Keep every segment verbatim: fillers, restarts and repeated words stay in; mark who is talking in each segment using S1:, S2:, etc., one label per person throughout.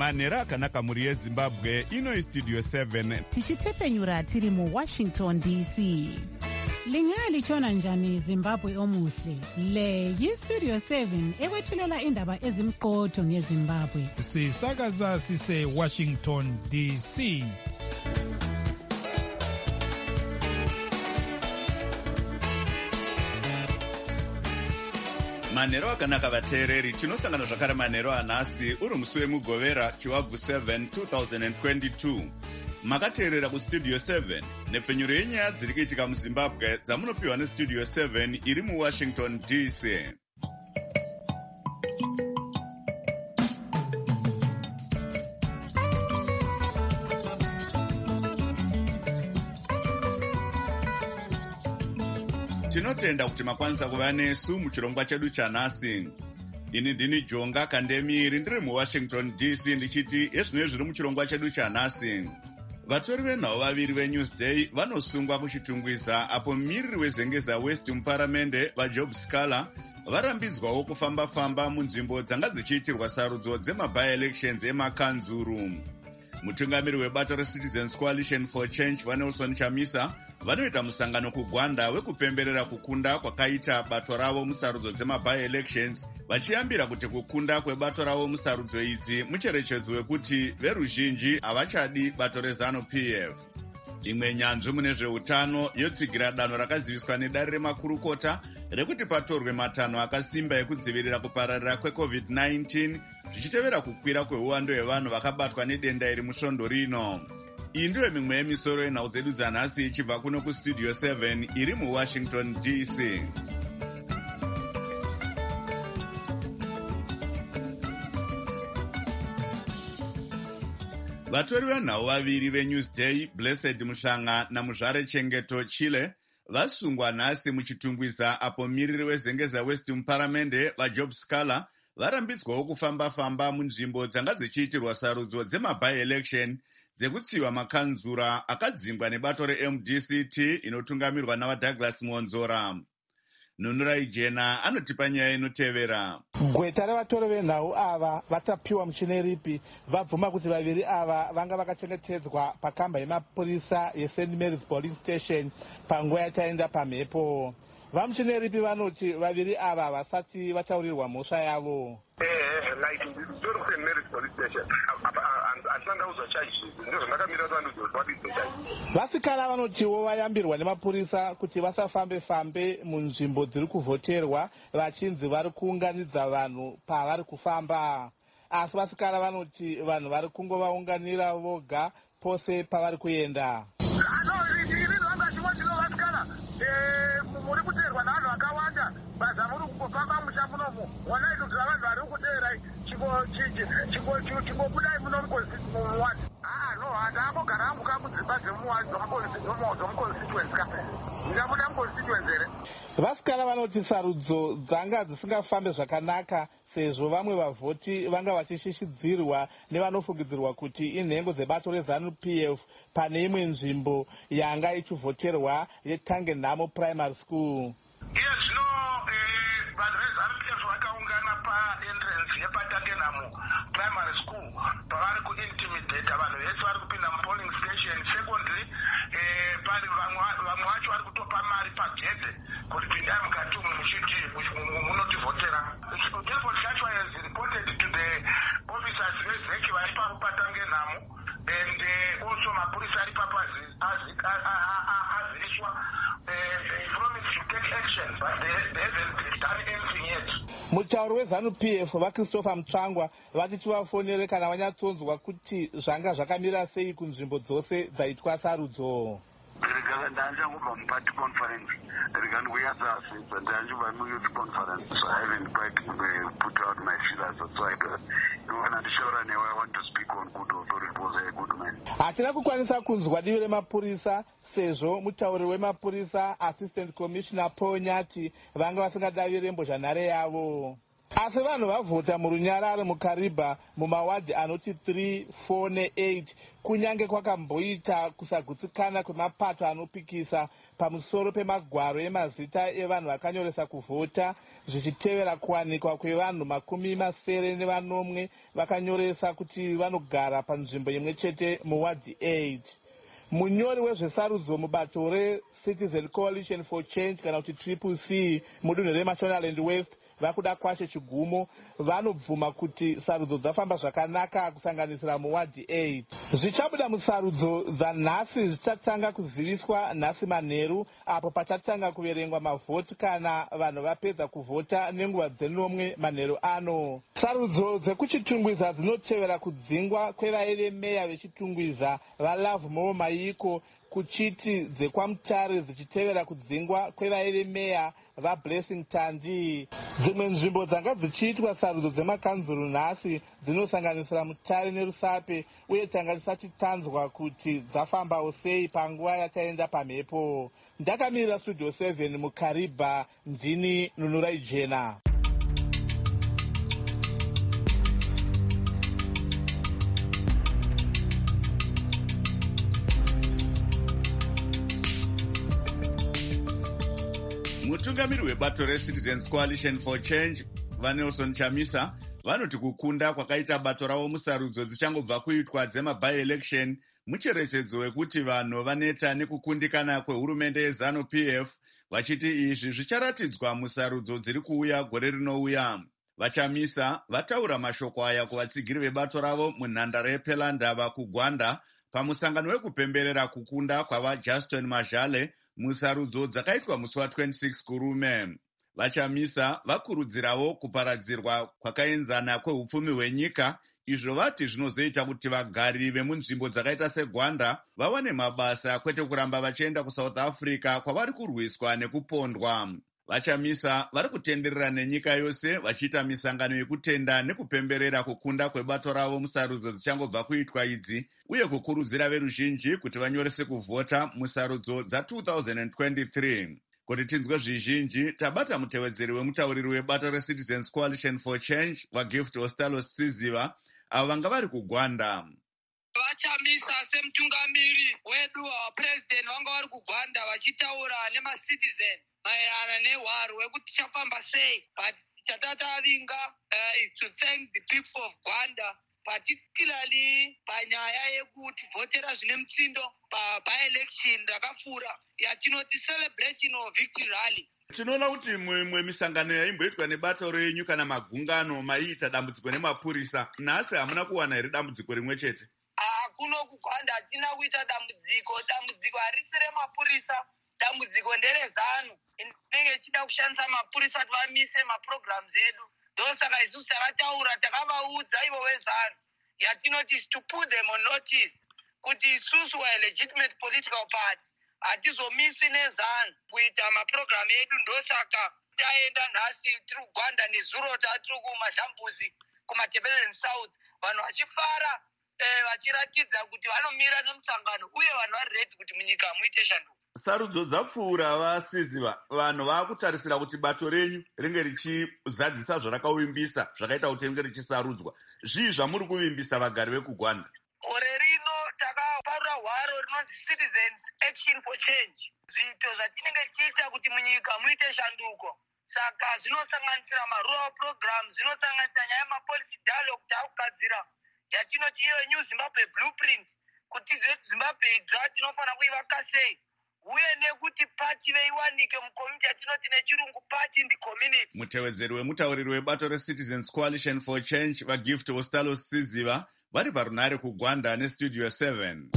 S1: manhero akanaka mhuri yezimbabwe. Ino istudio seven
S2: tichitefenyura tiri muwashington D C.
S3: Lingalitshona njani Zimbabwe omuhle? Le yistudio seven ekwethulela indaba ezimqotho ngeZimbabwe.
S4: Sisakaza sise Washington D C.
S1: manhero akanaka vateereri, tinosangana zvakare manhero anhasi uri musi wemugovera chiwabvu seven twenty twenty-two. Makateerera kustudio seven nepfenyuro yenyaya dziri kuitika muzimbabwe dzamunopiwa nestudio seven iri muwashington D C. Tinotenda kuti makwanisa kuva nesu muchirongwa chedu chanhasi. Ini ndini Jonga Kandemiri ndiri muwashington D C ndichiti ezvinenge zviri muchirongwa chedu chanhasi. Vatori venhau vaviri veNewsday vanosungwa kuchitungwiza apo mumiriri wezengeza West muparamende vaJob Scala varambidzwawo kufamba-famba munzvimbo dzanga dzichiitirwa sarudzo dzema-by-elections emakanzuru. Mutungamiri webato reCitizens Coalition for Change vaNelson Chamisa vanoita musangano kuGwanda wekupemberera kukunda kwakaita bato ravo musarudzo dzema-by-elections, vachiyambira kuti kukunda kwebato ravo musarudzo idzi mucherechedzo wekuti veruzhinji havachadi bato reZANU P F. Imwe nyanzvi mune zveutano yotsigira danho rakaziviswa nedare remakurukota rekuti patorwe matanho akasimba ekudzivirira kupararira kwecovid nineteen zvichitevera kukwira kweuwando hwevanhu vakabatwa nedenda iri musvondo rino. Iyi ndiyo mimwe yemisoro yenhau dzedu dzanhasi ichibva kuno kustudio seven iri muwashington D C. Vatori venhau vaviri veNewsday, Blessed Mushanga naMuzvare Chengeto Chile, vasungwa nhasi muchitungwiza apo mumiriri wezengeza West muparamende vaJob Scala varambidzwawo kufamba-famba munzvimbo dzanga dzichiitirwa sarudzo dzema-by-election dzekutsiwa makanzura akadzingwa nebato reM D C T inotungamirwa navaDouglas Muonzora. Nunurai Jena anotipa nyaya inotevera.
S5: Gweta revatori venhau ava vatapiwa muchine ripi vabvuma kuti vaviri ava vanga vakachengetedzwa pakamba yemapurisa yeSaint Mary's Police Station panguva yataenda pamhepo. Vamuchine ripi vanoti vaviri ava vasati vataurirwa mhosva yavo.
S6: Eh, like ndiri kuSaint Mary's Police Station. Asanda uzochaji. Ndizvo ndakamira vanhu zvochaji.
S5: Vasikana vanotiwo vayambirwa nemapurisa kuti vasafambe fambe munzvimbo dziri kuvhoterwa vachinzi vari kuunganidza vanhu pavari kufamba. Asi vasikana vanoti vanhu vari kungovaunganira voga pose pavari kuenda.
S6: Muri kuteerwa navanhu vakawanda basa muri kungofamba musha munomu wanaiti kuti vanhu vari kuteerai chingobudai muno muwadi. Ah no, handakogara hangu kamudzimba dzomuconstituency ka ndingabuda muconstituency here.
S5: Vasikana vanoti sarudzo dzanga dzisingafambe zvakanaka sezvo vamwe vavhoti vanga vachishishidzirwa nevanofungidzirwa kuti inhengo dzebato reZANU P F pane imwe nzvimbo yanga ichivhoterwa yeTangenhamo Primary School.
S6: Yes, no, vanhu veZANU P F vakaungana paentrance yepaTangenhamo Primary School pavari kuintimidata vanhu vese vari kupinda mupolling station. Secondly, pari vamwe vacho vari kutopa mari pagedhe kuti pindai mukati umu muchiti munotivhotera. Therefore, that was reported to the officers veZEC vari paTangenhamo and also mapurisa ari papazi aziviswa. They promised to take action, but they, they haven't done anything yet.
S5: Mutauri weZANU P F vaChristopher Mutsvangwa vachiti vafonere kana vanyatsonzwa kuti zvanga zvakamira sei kunzvimbo dzose dzaitwa sarudzo.
S6: Ndangobva muparty conference rikangoyasa since ndangobva muyouth conference, so I haven't quite put out my feelers whatsoever. Ndishaura newe, I want to speak on good authority because I'm a good man.
S5: Hatina kukwanisa kunzwa divi remapurisa sezvo mutauri wemapurisa Assistant Commissioner Paul Nyati vanga vasingadavire mbozhanhare yavo. asi vanhu vavhota murunyararo mukariba mumawadhi anoti three four ne-eight kunyange kwakamboita kusagutsikana kwemapato anopikisa pamusoro pemagwaro emazita evanhu vakanyoresa kuvhota zvichitevera kuwanikwa kwevanhu makumi masere nevanomwe vakanyoresa kuti vanogara panzvimbo imwe chete muwadhi eight. munyori wezvesarudzo mubato recitizen coalition for change kana kuti triple c mudunhu remashonaland west vakuda kwashe chigumo vanobvuma kuti sarudzo dzafamba zvakanaka kusanganisira muwadhi eight. zvichabuda musarudzo dzanhasi zvichatanga kuziviswa nhasi manheru apo pachatanga kuverengwa mavhoti kana vanhu vapedza kuvhota nenguva dzenomwe manheru ano. sarudzo dzekuchitungwiza dzinotevera kudzingwa kwevaive meya vechitungwiza valove mo maiko kuchiti dzekwamutare dzichitevera kudzingwa kwevaive meya vablessing tandi. dzimwe nzvimbo dzanga dzichiitwa sarudzo dzemakanzuru nhasi dzinosanganisira mutare nerusape uye tanga tisachitanzwa kuti dzafambawo sei panguva yataenda pamhepo. ndakamirira studio seven mukariba, ndini nunurai jena.
S1: mutungamiri webato recitizens coalition for change vanelson chamisa vanoti kukunda kwakaita bato ravo musarudzo dzichangobva kuitwa dzemaby-election mucherechedzo wekuti vanhu vaneta nekukundikana kwehurumende yezanu p f vachiti izvi zvicharatidzwa musarudzo dziri kuuya gore rinouya. vachamisa vataura mashoko aya kuvatsigiri vebato ravo munhandare yepelandava kugwanda pamusangano wekupemberera kukunda kwavajustin mazhale musarudzo dzakaitwa musi wa26 kurume. vachamisa vakurudzirawo kuparadzirwa kwakaenzana kwehupfumi hwenyika, izvo vati zvinozoita kuti vagari vemunzvimbo dzakaita segwanda vawane mabasa kwete kuramba vachienda kusouth africa kwavari kurwiswa nekupondwa. vachamisa vari kutenderera nenyika yose vachiita misangano yekutenda nekupemberera kukunda kwebato ravo musarudzo dzichangobva kuitwa idzi uye kukurudzira veruzhinji kuti vanyorese kuvhota musarudzo dza2023. kuti tinzwe zvizhinji tabata mutevedzeri wemutauriri webato recitizens coalition for change vagift ostalos tsiziva avo vanga vari kugwanda.
S7: vachamisa semutungamiri wedu wapresident vanga vari kugwanda vachitaura nemacitizen maererano nehwaro wekuti tichafamba sei. but chatatavinga uh, is to thank the people of Gwanda, particularly panyaya yekuti vhotera zvine mutsindo by-election rakapfuura yatinoti celebration of victory rally.
S1: tinoona kuti mwe misangano yaimboitwa nebato renyu kana magungano maiita dambudziko nemapurisa, nhasi hamuna kuwana here dambudziko rimwe chete?
S7: Kuno kugwanda hatina kuita dambudziko. dambudziko harisi remapurisa, dambudziko nderezanu inenge ichida kushandisa mapurisa kuti vamise maprograms edu. ndosaka isusu takataura takavaudza ivo vezanu yatinoti to put them on notice kuti isusu wa legitimate political party hatizomisi nezanu kuita maprogram edu. ndosaka taenda nhasi tiri kugwanda nezuro tatiri kumazhambuzi kumatebeleni south vanhu vachifara eh, vachiratidza kuti vanomira nemusangano uye vanhu vari redi kuti munyika muite shanduko.
S1: sarudzo dzapfuura vasiziva, vanhu vaakutarisira kuti bato renyu ringe richizadzisa zvarakavimbisa zvakaita kuti ringe richisarudzwa. zvii zvamuri kuvimbisa vagari vekugwanda?
S7: gore rino takaparura hwaro rinonzi citizens action for change, zviito zvatinenge tiita kuti munyika muite shanduko. saka zvinosanganisira marural programs, zvinosanganisira nyaya yemapolicy dialogue taakugadzira yatinoti iyo new Zimbabwe blueprint, kuti Zimbabwe idzva tinofanira kuivaka sei uye nekuti pati veiwanike mukomiti yatinoti nechirungu party in the community.
S1: mutevedzeri wemutauriri webato recitizens coalition for change vagift ostalos tsiziva vari parunhare kugwanda nestudio seven.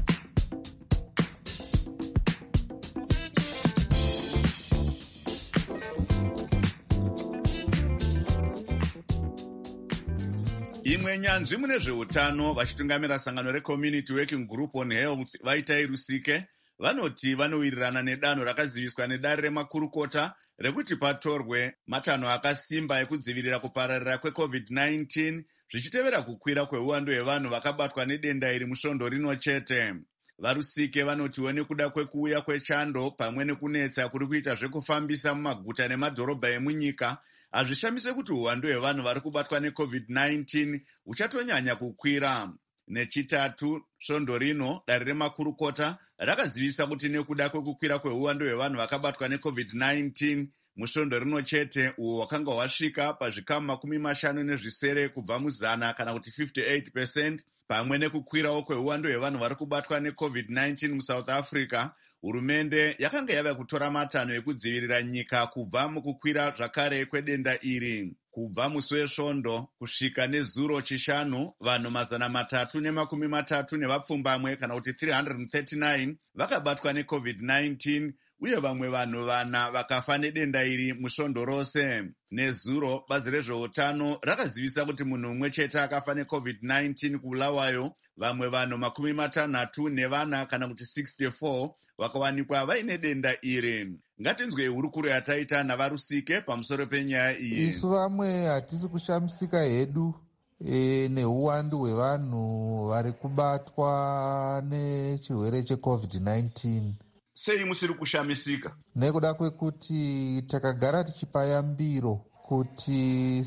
S1: imwe nyanzvi mune zveutano vachitungamira sangano recommunity working group on health vaitai rusike vanoti vanowirirana nedanho rakaziviswa nedare remakurukota rekuti patorwe matanho akasimba ekudzivirira kupararira kwecovid nineteen zvichitevera kukwira kweuwandu hwevanhu vakabatwa nedenda iri musvondo rino chete. Varusike vanotiwo nekuda kwekuuya kwechando pamwe nekunetsa kuri kuita zvekufambisa mumaguta nemadhorobha emunyika, hazvishamise kuti uwandu hwevanhu vari kubatwa necovid nineteen huchatonyanya kukwira. Nechitatu, svondo rino dare remakurukota rakazivisa kuti nekuda kwekukwira kweuwandu hwevanhu vakabatwa necovid nineteen musvondo rino chete uwo wakanga wasvika pazvikamu makumi mashanu nezvisere kubva muzana kana kuti fifty-eight percent, pamwe nekukwirawo kweuwandu hwevanhu vari kubatwa necovid nineteen muSouth Africa, hurumende yakanga yava kutora matanho ekudzivirira nyika kubva mukukwira zvakare kwedenda iri. Kubva musi wesvondo kusvika nezuro chishanu, vanhu mazana matatu nemakumi matatu nevapfumbamwe kana kuti three hundred thirty-nine vakabatwa necovid nineteen, uye vamwe vanhu vana vakafa nedenda iri musvondo rose. Nezuro bazi rezveutano rakazivisa kuti munhu umwe chete akafa necovid nineteen kubulawayo, vamwe vanhu makumi matanhatu nevana kana kuti sixty-four vakawanikwa vaine denda iri. Ngatinzwe hurukuro yataita navarusike pamusoro penyaya iyi.
S8: Isu vamwe hatisi kushamisika hedu e, neuwandu hwevanhu vari kubatwa nechirwere checovid nineteen.
S1: Sei musiri kushamisika?
S8: Nekuda kwekuti takagara tichipa yambiro kuti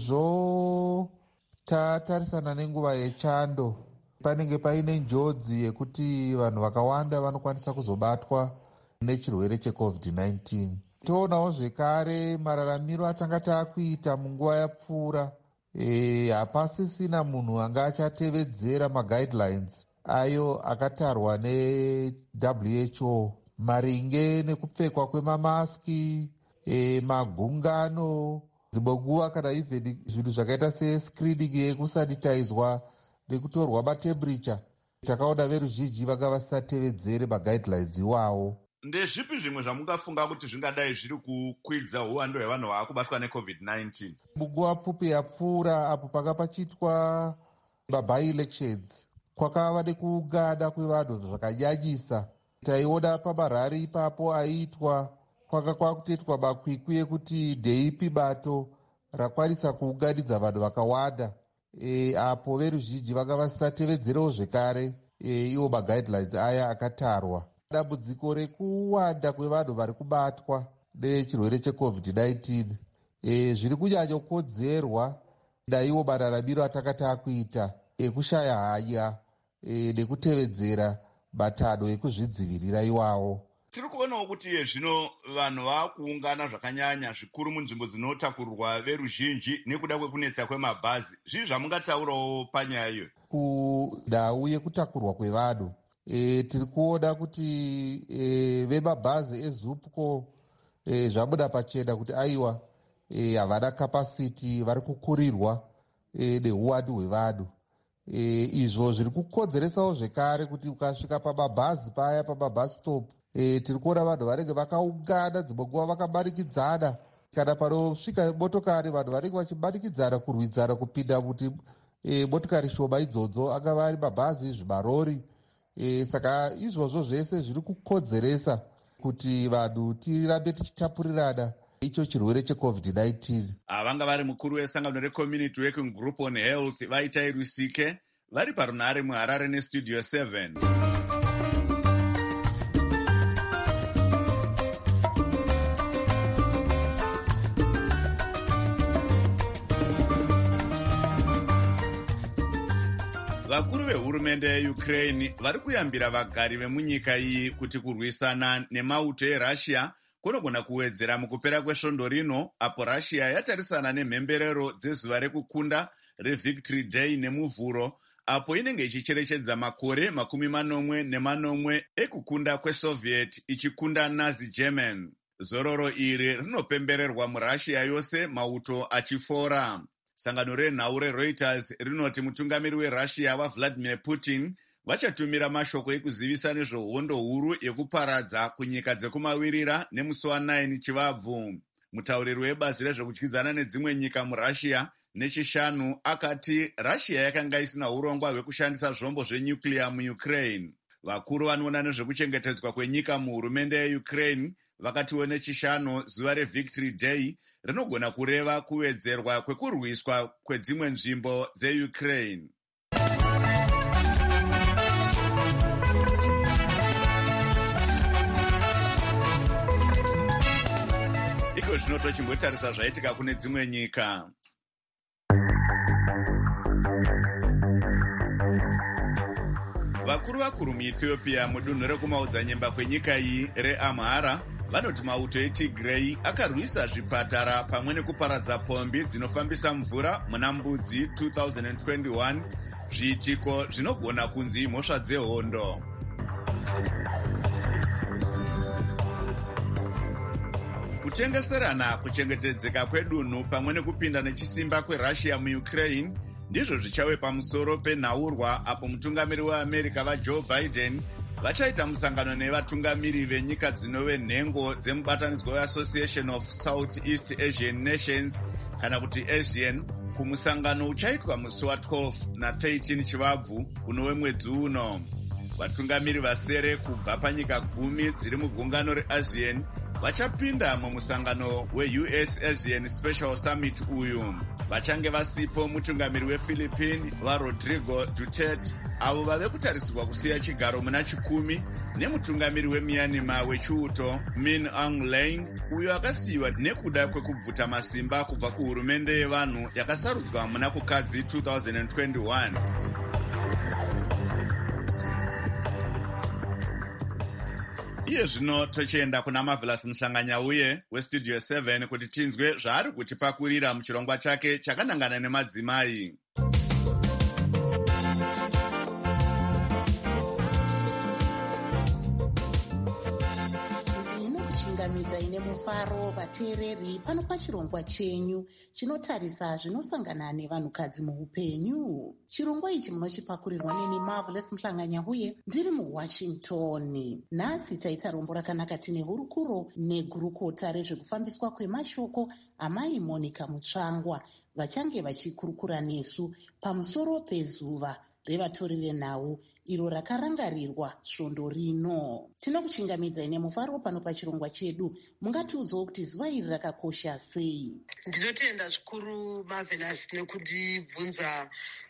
S8: sezvo tatarisana nenguva yechando panenge paine njodzi yekuti vanhu vakawanda vanokwanisa kuzobatwa nechirwere checovid nineteen. Toonawo zvekare mararamiro atanga taakuita munguva yapfuura, e, hapasisina munhu anga achatevedzera maguidelines ayo akatarwa ne-W H O maringe nekupfekwa kwemamaski, e, magungano, dzimboguva kana even zvinhu zvakaita sescreening yekusanitizwa nekutorwa matemperature. Takaona veruzhinji vanga vasatevedzere maguidelines iwawo.
S1: Ndezvipi zvimwe zvamungafunga kuti zvingadai zviri kukwidza uwandu hwevanhu vakubatwa necovid nineteen?
S8: Munguva pfupi yapfuura apo panga pachiitwa maby elections, kwakava nekuungana kwevanhu zvakanyanyisa. Taiona pamarari ipapo aiitwa kwanga kwakutoitwa makwikwi ekuti ndeipi bato rakwanisa kuunganidza vanhu vakawanda. E, apo veruzhinji vanga vasatevedzerawo zvekare e, iwo maguidelines aya akatarwa. Dambudziko rekuwanda kwevanhu vari kubatwa nechirwere checovid nineteen e, zviri kunyanya kukodzerwa naiwo mararamiro atanga taakuita ekushaya hanya e, nekutevedzera matanho ekuzvidzivirira iwawo.
S1: Tiri kuonawo kuti iye zvino vanhu vakuungana zvakanyanya zvikuru munzvimbo dzinotakurirwa veruzhinji nekuda kwekunetsa kwemabhazi. Zvii zvamungataurawo panyaya iyo?
S8: Kundau yekutakurwa kwevanhu, e, tiri kuona kuti e, vemabhazi ezupco e, zvabuda pachena kuti aiwa e, havana kapasiti, vari kukurirwa e, neuwandu hwevanhu. E, izvo zviri kukodzeresawo zvekare kuti ukasvika pamabhazi paya pamabhazi stop, e, tiri kuona vanhu vanenge vakaungana, dzimwe nguva vakamanikidzana. Kana panosvika motokari vanhu vanenge vachimanikidzana kurwidzana kupinda kuti e, motokari shoma idzodzo angava ari mabhazi, zvimarori. E, saka izvozvo zvese zviri kukodzeresa kuti vanhu tirambe tichitapurirana icho chirwere checovid nineteen.
S1: Avanga vari mukuru wesangano recommunity working group on health vaitai Rusike vari parunhare muHarare nestudio seven. Vakuru vehurumende yeUkraine vari kuyambira vagari vemunyika iyi kuti kurwisana nemauto eRussia kunogona kuwedzera mukupera kwesvondo rino, apo Russia yatarisana nemhemberero dzezuva rekukunda reVictory Day nemuvhuro, apo inenge ichicherechedza makore makumi manomwe nemanomwe ekukunda kweSoviet ichikunda Nazi German. Zororo iri rinopembererwa muRussia yose, mauto achifora. Sangano renhau reReuters rinoti mutungamiri weRussia waVladimir Putin vachatumira mashoko ekuzivisa nezvehondo huru yekuparadza kunyika dzekumavirira nemusi wa9 Chivabvu. Mutauriri webazi rezvekudyidzana nedzimwe nyika muRussia nechishanu akati Russia yakanga isina urongwa hwekushandisa zvombo zvenyuclear muUkraine. Vakuru vanoona nezvekuchengetedzwa kwenyika muhurumende yeUkraine vakatiwo nechishanu zuva reVictory Day rinogona kureva kuwedzerwa kwekurwiswa kwedzimwe nzvimbo dzeUkraine. iwo zvino tochimbotarisa zvaitika kune dzimwe nyika. Vakuru vakuru muEthiopia mudunhu rekumaodzanyemba kwenyika iyi reAmhara vanoti mauto eTigrei akarwisa zvipatara pamwe nekuparadza pombi dzinofambisa mvura muna Mbudzi two thousand twenty-one, zviitiko zvinogona kunzi mhosva dzehondo. Kutengeserana kuchengetedzeka kwedunhu pamwe nekupinda nechisimba kweRussia muUkraine ndizvo zvichave pamusoro penhaurwa apo mutungamiri weAmerica vaJoe Biden vachaita musangano nevatungamiri venyika dzinove nhengo dzemubatanidzwa weAssociation of Southeast Asian Nations kana kuti ASEAN kumusangano uchaitwa musi wa12 na thirteen chivabvu unove mwedzi uno. Vatungamiri vasere kubva panyika gumi dziri mugungano reASEAN vachapinda mumusangano weU S ASEAN Special Summit uyu. Vachange vasipo mutungamiri wePhilippine vaRodrigo Duterte avo vave kutarisirwa kusiya chigaro muna chikumi nemutungamiri weMyanmar wechiuto Min Aung Hlaing uyo akasiyiwa nekuda kwekubvuta masimba kubva kuhurumende yevanhu yakasarudzwa muna kukadzi two thousand twenty-one. Iye zvino tochienda kuna Marvelous Muhlanganyauye westudio seven kuti tinzwe zvaari kutipakurira muchirongwa chake chakanangana nemadzimai.
S2: Ndinokuchingamidza ine mufaro vateereri pano pachirongwa chenyu chinotarisa zvinosangana nevanhukadzi muupenyu. Chirongwa ichi munochipakurirwa neni Marvelous Muhlanganyauye ndiri muWashington. Nhasi taita rombo rakanaka tine hurukuro negurukota rezvekufambiswa kwemashoko amai Monica Mutsvangwa vachange vachikurukura nesu pamusoro pezuva revatori venhau iro rakarangarirwa svondo rino. Tinokuchingamidza ine mufaro pano pachirongwa chedu. Mungatiudzawo kuti zuva iri rakakosha sei?
S9: Ndinotenda zvikuru Marvelous nekundibvunza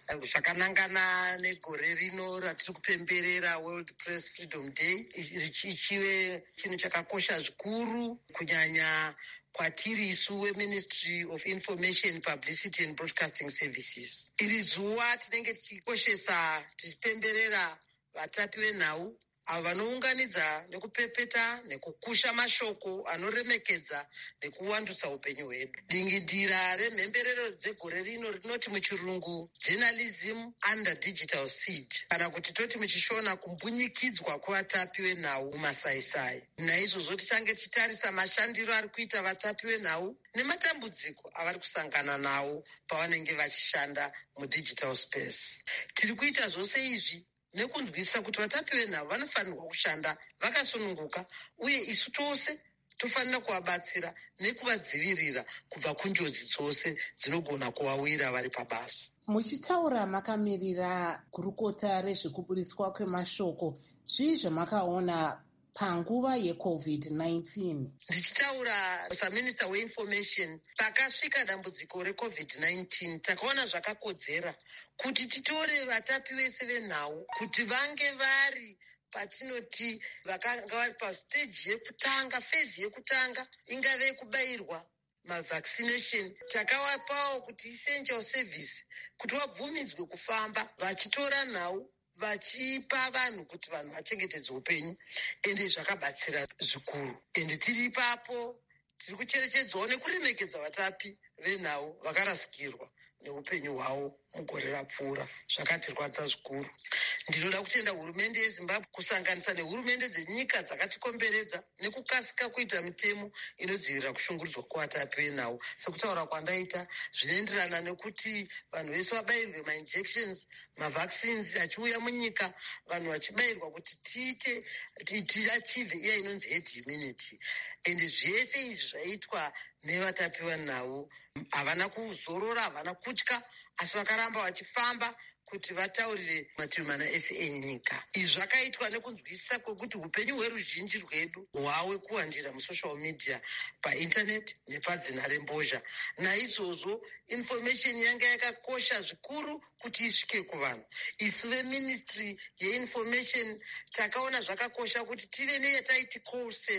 S9: zvakanangana negore rino ratiri kupemberera World Press Freedom Day, richive chinhu chakakosha zvikuru kunyanya kwatiri isu weMinistry of Information, Publicity and Broadcasting Services. Iri zuva tinenge tichikoshesa tichipemberera vatapi venhau avo vanounganidza nekupepeta nekukusha mashoko anoremekedza nekuwandutsa upenyu hwedu. Dingindira remhemberero dzegore rino rinoti muchirungu journalism under digital siege, kana kuti toti muchishona kumbunyikidzwa kwevatapi venhau mumasaisai. Naizvozvo tichange tichitarisa mashandiro ari kuita vatapi venhau nematambudziko avari kusangana nawo pavanenge vachishanda mudigital space. Tiri kuita zvose izvi nekunzwisisa kuti vatapi venhau vanofanirwa kushanda vakasununguka, uye isu tose tofanira kuvabatsira nekuvadzivirira kubva kunjodzi dzose dzinogona kuvawira vari pabasa.
S2: Muchitaura makamirira gurukota rezvekuburitswa kwemashoko, zvii zvamakaona panguva yecovid nineteen?
S9: Ndichitaura saminista weinformation, pakasvika dambudziko recovid nineteen takaona zvakakodzera kuti titore vatapi vese venhau kuti vange vari patinoti vakanga vari pastage yekutanga, phase yekutanga, ingave kubairwa mavaccination. Takavapawo kuti essential service, kuti vabvumidzwe kufamba vachitora nhau vachipa vanhu kuti vanhu vachengetedze upenyu, ende zvakabatsira zvikuru. Ende tiri ipapo tiri kucherechedzawo nekuremekedza vatapi venhau vakarasikirwa neupenyu hwavo mugore rapfuura. Zvakatirwadza zvikuru. Ndinoda kutenda hurumende yeZimbabwe kusanganisa nehurumende dzenyika dzakatikomberedza nekukasika kuita mitemo inodzivirira kushungurudzwa kwevatapi venhau. Sekutaura kwandaita zvinoenderana nekuti vanhu vese vabairwe mainjections, mavaccines achiuya munyika, vanhu vachibairwa kuti tiite tiachieve iya inonzi herd immunity. Ende zvese izvi zvaitwa nevatapi venhau havana kuzorora, havana kutya, asi vakaramba vachifamba kuti vataurire mativi mana ese enyika. Izvi zvakaitwa nekunzwisisa kwekuti upenyu hweruzhinji rwedu hwawe kuwandira musocial media, painternet nepadzina rembozha. Naizvozvo information yanga yakakosha zvikuru kuti isvike kuvanhu. Isu veministry yeinformation takaona zvakakosha kuti tive neyataiti call center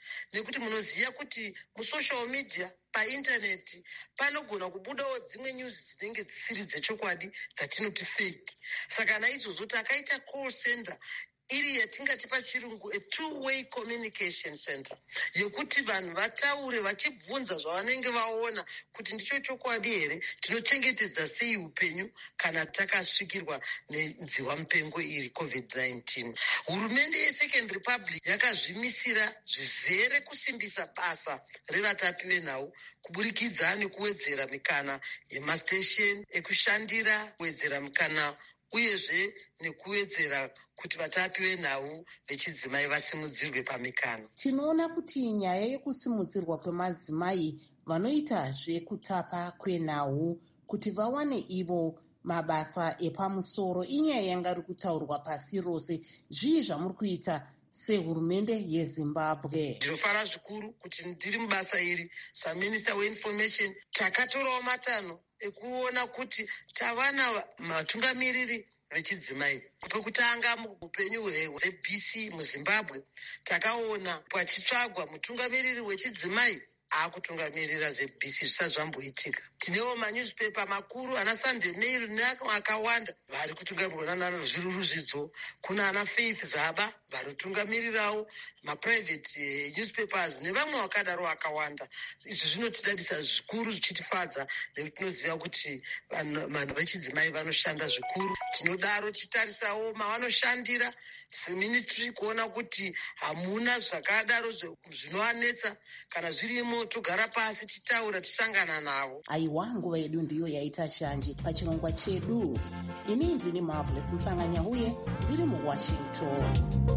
S9: nekuti munoziva kuti musocial media paintaneti panogona kubudawo dzimwe news dzinenge dzisiri dzechokwadi dzatinoti fake. Saka naizvozvo takaita call center iri yatingati pachirungu a two-way communication center yekuti vanhu vataure vachibvunza zvavanenge vaona kuti ndicho chokwadi here, tinochengetedza sei upenyu kana takasvikirwa nenziwa mupengo iri covid nineteen. Hurumende yeSecond Republic yakazvimisira zvizere kusimbisa basa revatapi venhau kuburikidza nekuwedzera mikana yemastation ekushandira, kuwedzera mikana uyezve nekuwedzera kuti vatapi venhau vechidzimai vasimudzirwe pamikana.
S2: Tinoona kuti nyaya yekusimudzirwa kwemadzimai vanoitazve kutapa kwenhau kuti vawane ivo mabasa epamusoro inyaya yanga iri kutaurwa pasi rose. Zvii zvamuri kuita sehurumende yeZimbabwe?
S9: Ndinofara zvikuru kuti ndiri mubasa iri saminista weinformation. Takatorawo matanho ekuona kuti tavana matungamiriri vechidzimai. Pekutanga muupenyu hwe-B C muZimbabwe takaona pachitsvagwa mutungamiriri wechidzimai akutungamirira Z B C zvisati zvamboitika. Tinewo manewspaper makuru ana Sunday Mail neakawanda vari kutungamirwa nazviruru zvidzo. Kuna ana Faith Zaba varitungamirirawo maprivate newspapers nevamwe vakadaro akawanda. Izvi zvinotidadisa zvikuru, zvichitifadza nekuti tinoziva kuti vanhu vechidzimai vanoshanda zvikuru. Tinodaro tichitarisawo mavanoshandira seministry kuona kuti hamuna zvakadaro zvinovanetsa. Kana zvirimo togara pasi titaura, tisangana navo.
S2: Aiwa, nguva yedu ndiyo yaita shanje pachirongwa chedu. Ini ndini Marvelous Mhlanga-Nyahuye ndiri muWashington.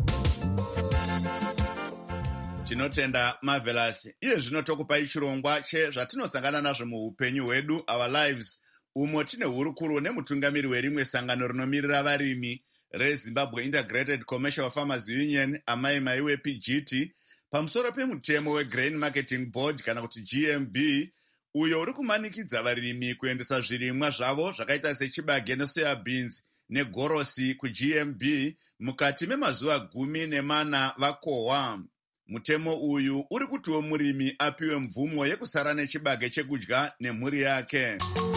S1: Tinotenda Marvelous. Iye zvino tokupai chirongwa chezvatinosangana nazvo muupenyu hwedu, our lives. Umo tine hurukuru nemutungamiri werimwe sangano rinomirira varimi reZimbabwe Integrated Commercial Farmers Union, Amai Maiwe P G T, pamusoro pemutemo weGrain Marketing Board kana kuti G M B, uyo uri kumanikidza varimi kuendesa zvirimwa zvavo zvakaita sechibage nesoya beans negorosi kuG M B mukati memazuva gumi nemana vakohwa. Mutemo uyu uri kutiwo murimi apiwe mvumo yekusara nechibage chekudya nemhuri yake.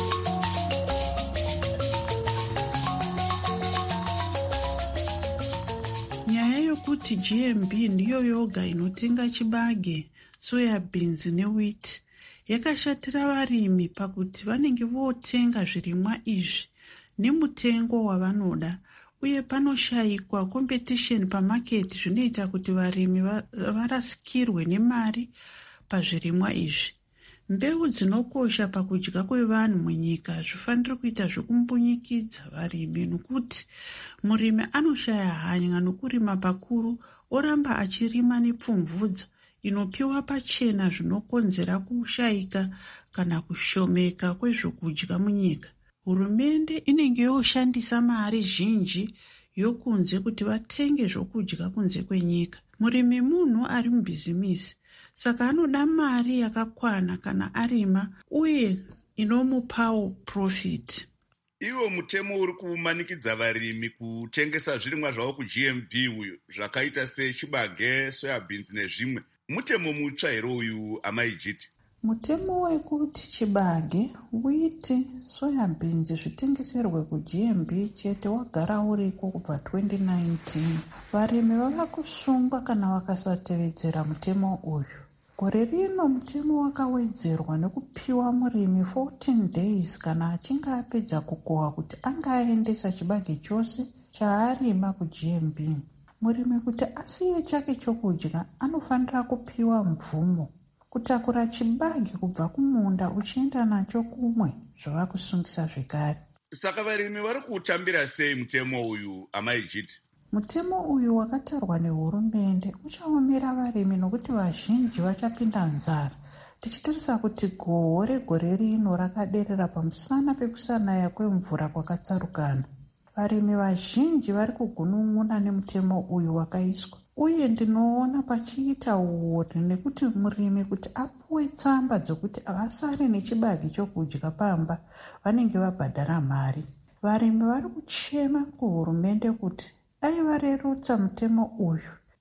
S10: Nyaya yokuti G M B ndiyo yoga inotenga chibage, soya beans newheat yakashatira varimi pakuti vanenge votenga zvirimwa izvi nemutengo wavanoda, uye panoshayikwa competition pamaketi zvinoita kuti varimi varasikirwe nemari pazvirimwa izvi. Mbeu dzinokosha pakudya kwevanhu munyika zvifanira kuita zvokumbunyikidza varimi, nokuti murimi anoshaya hanya nokurima pakuru oramba achirima nepfumvudza inopiwa pachena, zvinokonzera kushayika kana kushomeka kwezvokudya munyika. Hurumende inenge yoshandisa mari zhinji yokunze kuti vatenge zvokudya kunze kwenyika. Murimi munhu ari mubhizimisi, saka anoda mari yakakwana kana arima uye inomupawo profit.
S1: Iwo mutemo uri kumanikidza varimi kutengesa zvirimwa zvavo kuG M B uyu zvakaita sechibage, soya beans nezvimwe. Mutemo mutsva here uyu, Amai Jiti?
S10: Mutemo wekuti chibage, wheat, soya beans zvitengeserwe kuG M B chete wagara uriko kubva twenty nineteen. Varimi vava kusungwa kana vakasatevedzera mutemo uyu. Gore rino mutemo wakawedzerwa nekupiwa murimi fourteen days kana achinge apedza kukohwa kuti anga aendesa chibage chose chaarima kuG M B. Murimi kuti asiye chake chokudya anofanira kupiwa mvumo kutakura chibage kubva kumunda uchienda nacho kumwe zvava kusungisa zvekare.
S1: Saka varimi vari kutambira sei mutemo uyu, Amai Jiti?
S10: Mutemo uyu wakatarwa nehurumende uchaomera varimi nokuti vazhinji vachapinda nzara. Tichitarisa kuti gohwo regore rino rakaderera pamusana pekusanaya kwemvura kwakatsarukana. Varimi vazhinji vari kugunun'una nemutemo uyu wakaiswa. Uye ndinoona pachiita uori nekuti murimi kuti apuwe tsamba dzokuti avasare nechibage chokudya pamba vanenge vabhadhara mari. Varimi vari kuchema kuhurumende kuti dai varerutsa mutemo uyu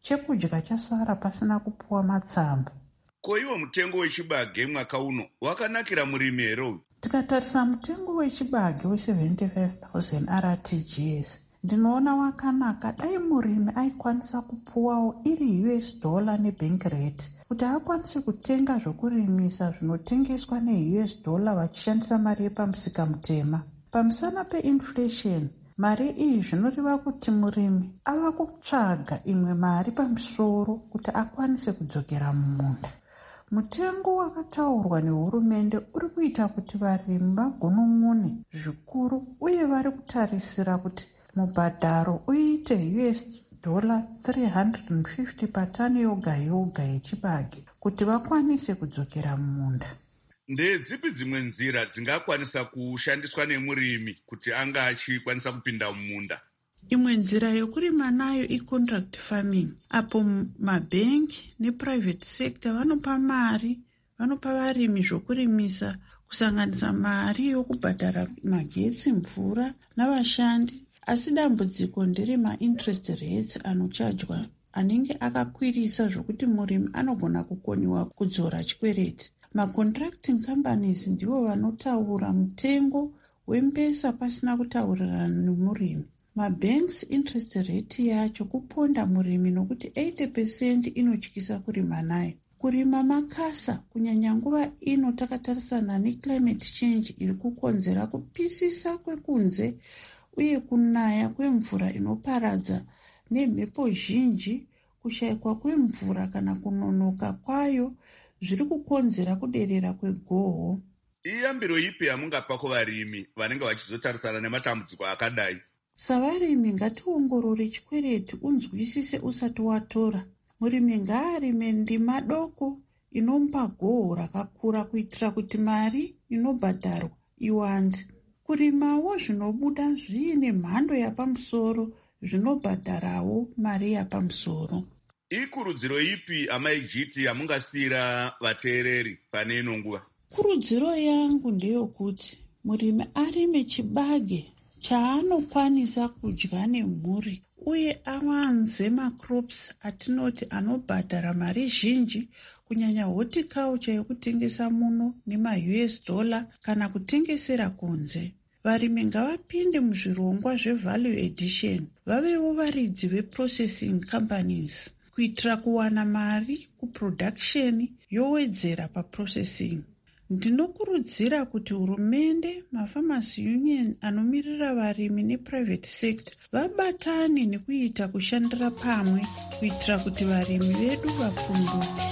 S10: chekudya chasara pasina kupuwa matsamba.
S1: Ko iwo mutengo wechibage mwaka uno wakanakira murimi here?
S10: Tikatarisa mutengo wechibage we-seventy-five thousand R T G S, ndinoona wakanaka. Dai murimi aikwanisa kupuwawo iri U S dollar nebank rate kuti akwanise kutenga zvokurimisa zvinotengeswa ne-U S dollar vachishandisa mari yepamusika mutema. Pamusana pe-inflation, mari iyi zvinoreva kuti murimi ava kutsvaga imwe mari pamusoro kuti akwanise kudzokera mumunda. Mutengo wakataurwa nehurumende uri kuita kuti varimi vagunun'une zvikuru, uye vari kutarisira kuti mubhadharo uite U S dollar three hundred fifty patani yoga yoga yechibage kuti vakwanise kudzokera mumunda.
S1: Ndedzipi dzimwe nzira dzingakwanisa kushandiswa nemurimi kuti anga achikwanisa kupinda mumunda?
S10: Imwe nzira yokurima nayo i-contract farming, apo mabhengi neprivate sector vanopa mari, vanopa varimi zvokurimisa, kusanganisa mari yokubhadhara magetsi, mvura navashandi. Asi dambudziko ndere ma-interest rates anochajwa anenge akakwirisa zvokuti murimi anogona kukoniwa kudzora chikwereti. Ma-contracting companies ndivo vanotaura mutengo wembesa pasina kutaurirana nemurimi. Mabanks interest rate yacho kuponda murimi nokuti eighty percent inotyisa kurima nayo. Kurima makasa kunyanya nguva ino takatarisana neclimate change iri kukonzera kupisisa kwekunze uye kunaya kwemvura inoparadza nemhepo zhinji, kushayikwa kwemvura kana kunonoka kwayo zviri kukonzera kuderera kwegoho.
S1: Iyambiro ipi yamungapa kuvarimi vanenge vachizotarisana nematambudziko akadai?
S10: Savarimi ngationgorore chikwereti unzwisise usati watora. Murimi ngaarime ndima doko inomupa goho rakakura kuitira kuti mari inobhadharwa iwande. Kurimawo zvinobuda zviine mhando yapamusoro zvinobhadharawo mari yapamusoro.
S1: Ikurudziro ipi amaijiti yamungasiyira vateereri pane ino nguva?
S10: Kurudziro yangu ndeyokuti murimi arime chibage chaanokwanisa kudya nemhuri uye awanze macrops atinoti anobhadhara mari zhinji, kunyanya horticulture yokutengesa muno nema-U S dollar kana kutengesera kunze. Varimi ngavapinde muzvirongwa zvevalue addition, vavewo varidzi veprocessing companies kuitira kuwana mari kuproduction yowedzera paprocessing. Ndinokurudzira kuti hurumende, mafarmers union anomirira varimi neprivate sector vabatane nekuita kushandira pamwe kuitira kuti varimi vedu vapunduke.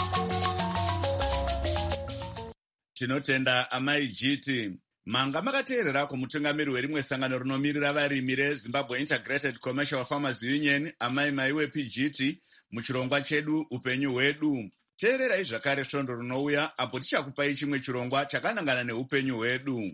S1: Tinotenda amai Jiti. Manga makateerera kumutungamiri werimwe sangano rinomirira varimi reZimbabwe Integrated Commercial Farmers Union, amai maiwe P G T, muchirongwa chedu upenyu hwedu. Teererai zvakare svondo rinouya apo tichakupai chimwe chirongwa chakanangana neupenyu hwedu.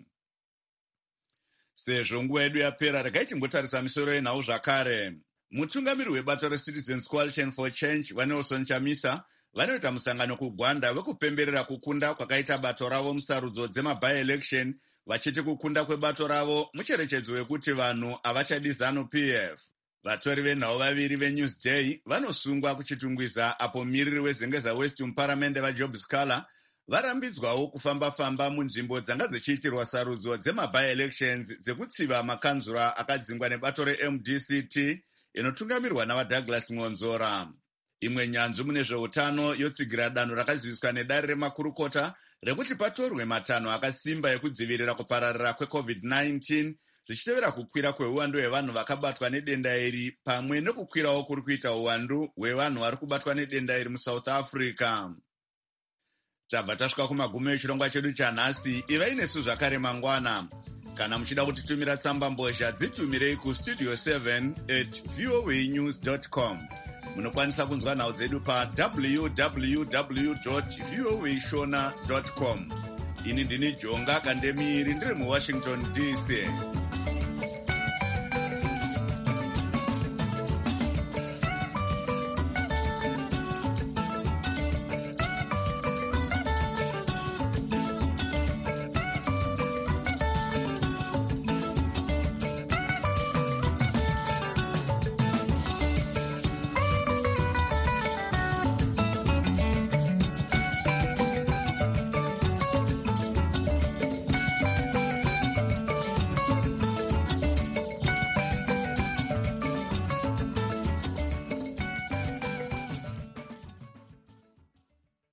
S1: Sezvo nguva yedu yapera, regai timbotarisa misoro yenhau zvakare. Mutungamiri webato reCitizens Coalition for Change vaNelson Chamisa vanoita musangano kuGwanda wekupemberera kukunda kwakaita bato ravo musarudzo dzema-by-election, vachiti kukunda kwebato ravo mucherechedzo wekuti vanhu havachadi ZANU P F. Vatori venhau vaviri veNewsday vanosungwa kuchitungwiza apo mumiriri weZengeza West muparamende vaJob Scala varambidzwawo kufamba-famba munzvimbo dzanga dzichiitirwa sarudzo dzema-by-elections dzekutsiva makanzura akadzingwa nebato re-M D C T inotungamirwa navaDouglas Ngonzora. Imwe nyanzvi mune zveutano yotsigira danho rakaziviswa nedare remakurukota rekuti patorwe matanho akasimba ekudzivirira kupararira kweCovid nineteen, zvichitevera kukwira kweuwandu hwevanhu vakabatwa nedenda iri pamwe nekukwirawo kuri kuita uwandu hwevanhu vari kubatwa nedenda iri muSouth Africa. Tabva tasvika kumagumo echirongwa chedu chanhasi. Ivai nesu zvakare mangwana. Kana muchida kutitumira tsamba mbozha, dzitumirei kustudio seven at voanews dot com. Munokwanisa kunzwa nhau dzedu pa w w w dot voa shona dot com. Ini ndini Jonga Kandemiri ndiri muWashington D C.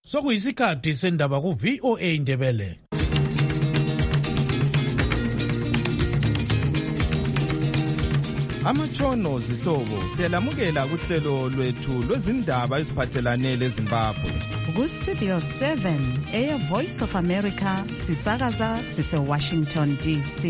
S4: Sokuyisikhathi sendaba ku V O A Indebele.
S11: Amatshono zihlobo siyalamukela kuhlelo lwethu lwezindaba eziphathelane leZimbabwe.
S10: Ku Studio seven eya Voice of America sisakaza sise Washington D C.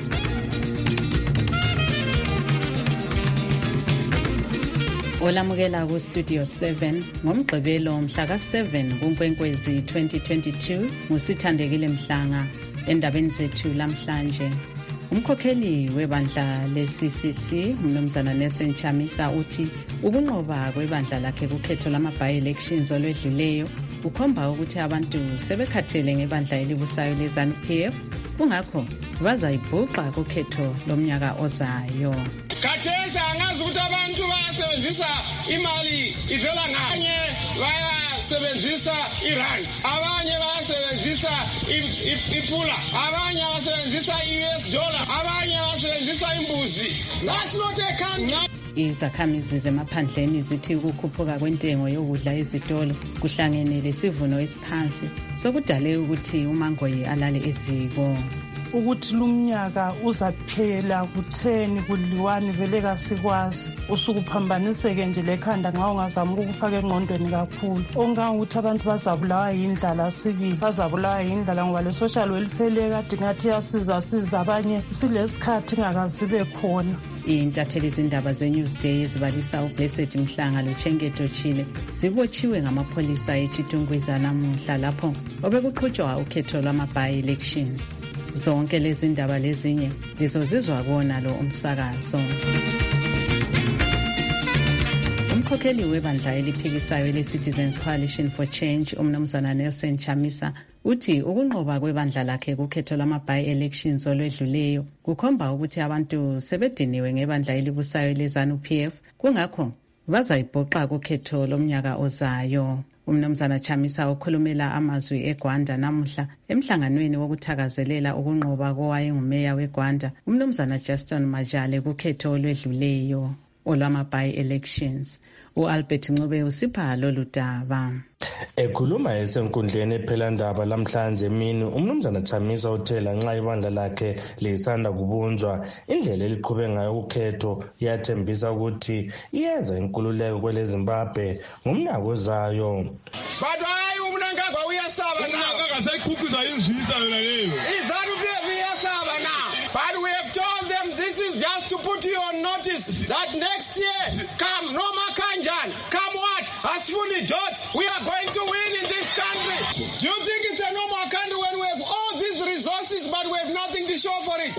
S12: Olamukela ku Studio seven ngomgqibelo mhla ka seven kuNkwenkwezi twenty twenty-two ngusithandekile Mhlanga endabeni zethu lamhlanje. Umkhokheli webandla le-C C C uMnumzana Nelson Chamisa uthi ukunqoba kwebandla lakhe kukhetho lama-by-elections olwedluleyo kukhomba ukuthi abantu sebekhathele ngebandla elibusayo le-ZANU P F, kungakho bazayibhuqa kukhetho lomnyaka ozayo.
S6: Khathesi angazi ukuthi abantu bayasebenzisa imali ivela nganye, bayasebenzisa irand, abanye bayasebenzisa ipula, abanye bayasebenzisa i-U S dollar, abanye bayasebenzisa imbuzi. That's not a country.
S12: Izakhamizi zemaphandleni zithi ukukhuphuka kwentengo yokudla ezitolo kuhlangene lesivuno esiphansi sokudale ukuthi uMangoyi alale eziko.
S13: Ukuthi lumnyaka uzaphela kutheni kudliwani vele kasikwazi usukuphambaniseke nje lekhanda nxa ungazama ukufaka engqondweni kakhulu ongangukuthi abantu bazabulawa yindlala sibili bazabulawa yindlala ngoba le social welfare kade ngathi yasiza siza abanye silesikhathi ngakazibe khona.
S12: Intatheli izindaba ze-Newsday ezibalisa uBlessed Mhlanga loChengeto Chile zibotshiwe ngamapholisa eChitungwiza namuhla lapho obekuqhutshwa ukhetho lwama-by-elections. Zonke lezi ndaba lezinye lizozizwa kona lo umsakazo. Umkhokheli webandla eliphikisayo le-Citizens Coalition for Change uMnumzana Nelson Chamisa uthi ukunqoba kwebandla lakhe kukhetho lama-by-elections olwedluleyo kukhomba ukuthi abantu sebediniwe ngebandla elibusayo le-ZANU P F, kungakho bazayibhuqa kukhetho lomnyaka ozayo. Umnumzana Chamisa ukhulumela amazwi eGwanda namuhla emhlanganweni wokuthakazelela ukunqoba kowayengumeya weGwanda uMnumzana Justin Majale kukhetho olwedluleyo olwama-by-elections. U-Albert Ncube usipha lolu daba.
S14: Ekhuluma esenkundleni ephelandaba lamhlanje emini uMnumzana Chamisa uthela nxa ibandla lakhe lisanda kubunjwa indlela eliqhube ngayo ukhetho yathembisa ukuthi iyeza inkululeko kwele Zimbabwe ngomnyaka ozayo.
S6: But hayi uMnangagwa uyasaba na.
S15: UMnangagwa sayikhukhuza inzwisa yona leyo.
S6: iZANU P F iyasaba na. But we have told them this is just to put you on notice that next year come Noma Kanjan, come what? Asfuni Dot, we are going to win in this country. Do you think it's a normal country when we have all these resources but we have nothing to show for it?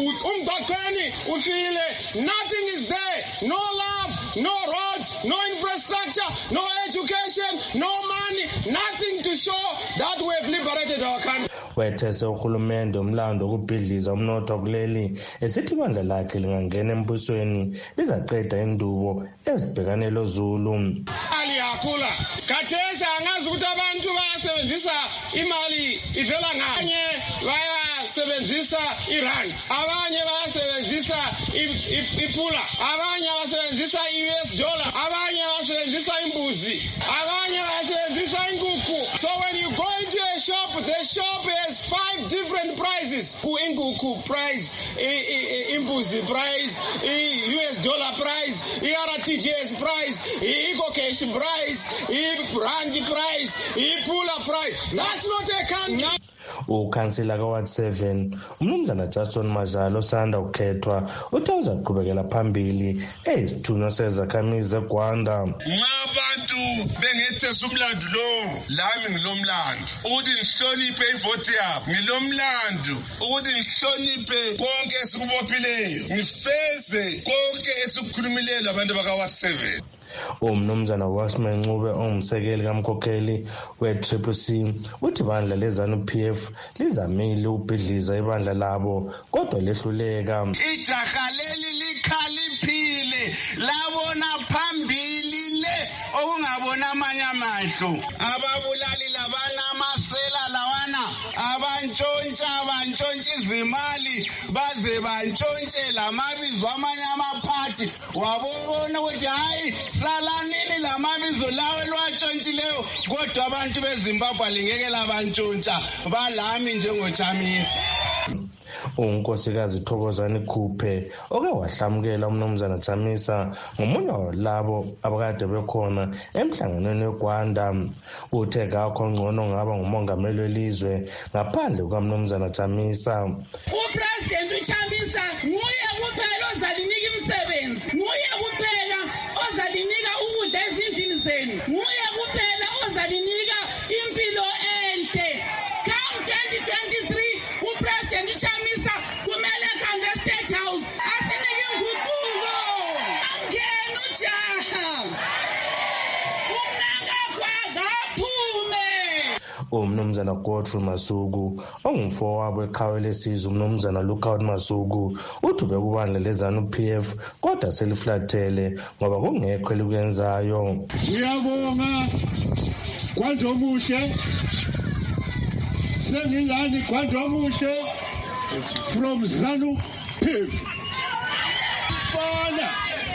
S6: Nothing is there. No love, no roads, no infrastructure, no education, no money, nothing to show that we have liberated our country.
S14: Wethese uhulumende umlando ukubhidliza umnotho kuleli esithi ibandla lakhe lingangena embusweni lizaqeda indubo ezibhekane loZulu.
S6: Aliyakhula khathesi angazi ukuthi abantu bayasebenzisa imali ivela nganye, bayasebenzisa irand, abanye bayasebenzisa ipula, abanye bayasebenzisa i-U S dollar, abanye bayasebenzisa imbuzi, abanye bayasebenzisa inkukhu. So when you go into a shop, the shop has five different prices. Inkukhu price, imbuzi price, U S dollar price, R T G S price, Eco Cash price, Rand price, Pula price. That's not a country.
S14: Ukhansila ka-Ward seven uMnumzana Justin Majale osanda ukhethwa uthi uzaqhubekela phambili eyisithunywa sezakhamizi zeGwanda.
S15: Abantu bengethesa umlando lo, lami ngilomlando ukuthi nihloniphe ivoti yabo, ngilomlando ukuthi nihloniphe konke esikubophileyo, ngifeze konke esikukhulumileyo abantu baka-Ward seven.
S14: uMnumzana Washman Ncube ongumsekeli kamkhokheli we-Triple C uthi ibandla le-ZANU P F lizamile ukubhidliza ibandla labo kodwa lehluleka.
S16: Ijaha leli likhaliphile labona phambili le okungabona amanye amahlo, ababulali labana amasela lawana abantu bantshontsha bantshontsha izimali baze bantshontshe lamabizo amanye amaphathi wabona ukuthi hayi salanini lamabizo lawe lwatshontshile kodwa abantu beZimbabwe lingeke labantshontsha balami njengoJamisa.
S14: unkosikazi Thokozani Khuphe oke wahlamukela umnumzana Jamisa ngomunye walabo abakade bekhona emhlanganweni weGwanda. Uthe kakho ngcono ngaba ngumongameli welizwe ngaphandle kukamnumzana Jamisa.
S9: uPresident uJamisa nguye kuphela ozalinika imisebenzi, nguye kuphela ozalinika ukudla ezindlini zenu, nguye kuphela ozalinika impilo enhle. Come twenty twenty-three uPresident uJamisa kumele khambe State House asinike inguquko. Angena ujaha umnangagwa kaphume.
S14: Umnumzana Godfrey Masuku ongumfowabo eqhawe lesizwe umnumzana Lookout Masuku uthi bekubandla leZANU P F kodwa seliflathele ngoba kungekho elikwenzayo.
S17: Ngiyabonga Kwandomuhle sengilani Kwandomuhle from ZANU P F fana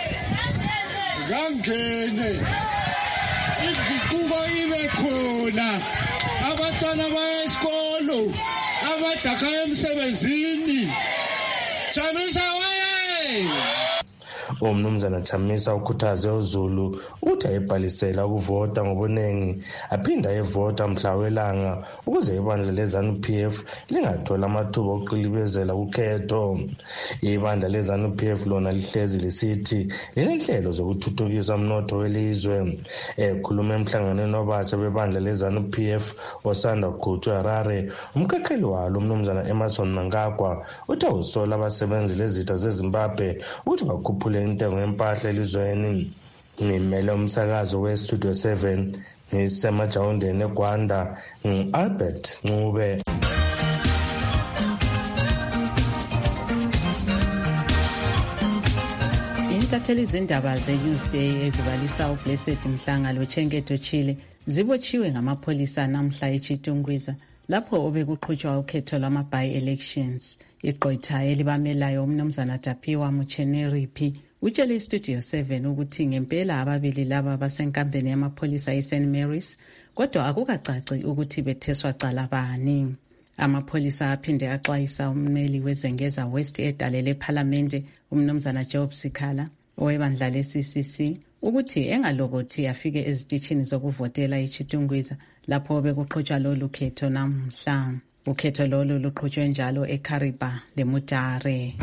S17: ngangene inguquko ibe khona abantwana bayesikolo abadaka emsebenzini. Jamisa waye
S14: umnumzana Jamisa ukhuthaze uZulu uthi ayibhalisela ukuvota ngobunengi aphinda evota mhla welanga ukuze ibandla leZANU P F lingathola amathuba okuqilibezela ukhetho. Ibandla leZANU P F lona lihlezi lisithi linenhlelo zokuthuthukisa umnotho welizwe. Ekhuluma emhlanganweni wabatsha bebandla leZANU P F osanda kukhutshwa eHarare, umkhakheli walo umnumzana Emerson Mnangagwa uthi usola abasebenzi lezitha zeZimbabwe ukuthi bakhuphule intengo yempahla elizweni. Ngimele umsakazo weStudio seven ngisemajawundeni eGwanda ngu-Albert Ncube.
S12: Intatheli izindaba ze-Newsday ezibalisa uBlessed Mhlanga loChengeto Chile zibotshiwe ngamapholisa namhla eChitungwiza lapho obekuqhutshwa ukhetho lwama-by-elections. Igqwetha elibamelayo umnumzana Tapiwa Mucheneriphi utshele iStudio seven ukuthi ngempela ababili laba basenkambeni yamapholisa eSaint Mary's kodwa akukacaci ukuthi betheswa cala bani. Amapholisa aphinde axwayisa ummeli wezengeza West edale lephalamende umnumzana Job Sikhala owebandla le-C C C ukuthi engalokothi afike ezitishini zokuvotela eChitungwiza lapho bekuqhutshwa lolu khetho namhla. Ukhetho lolu luqhutshwe njalo eKariba leMutare.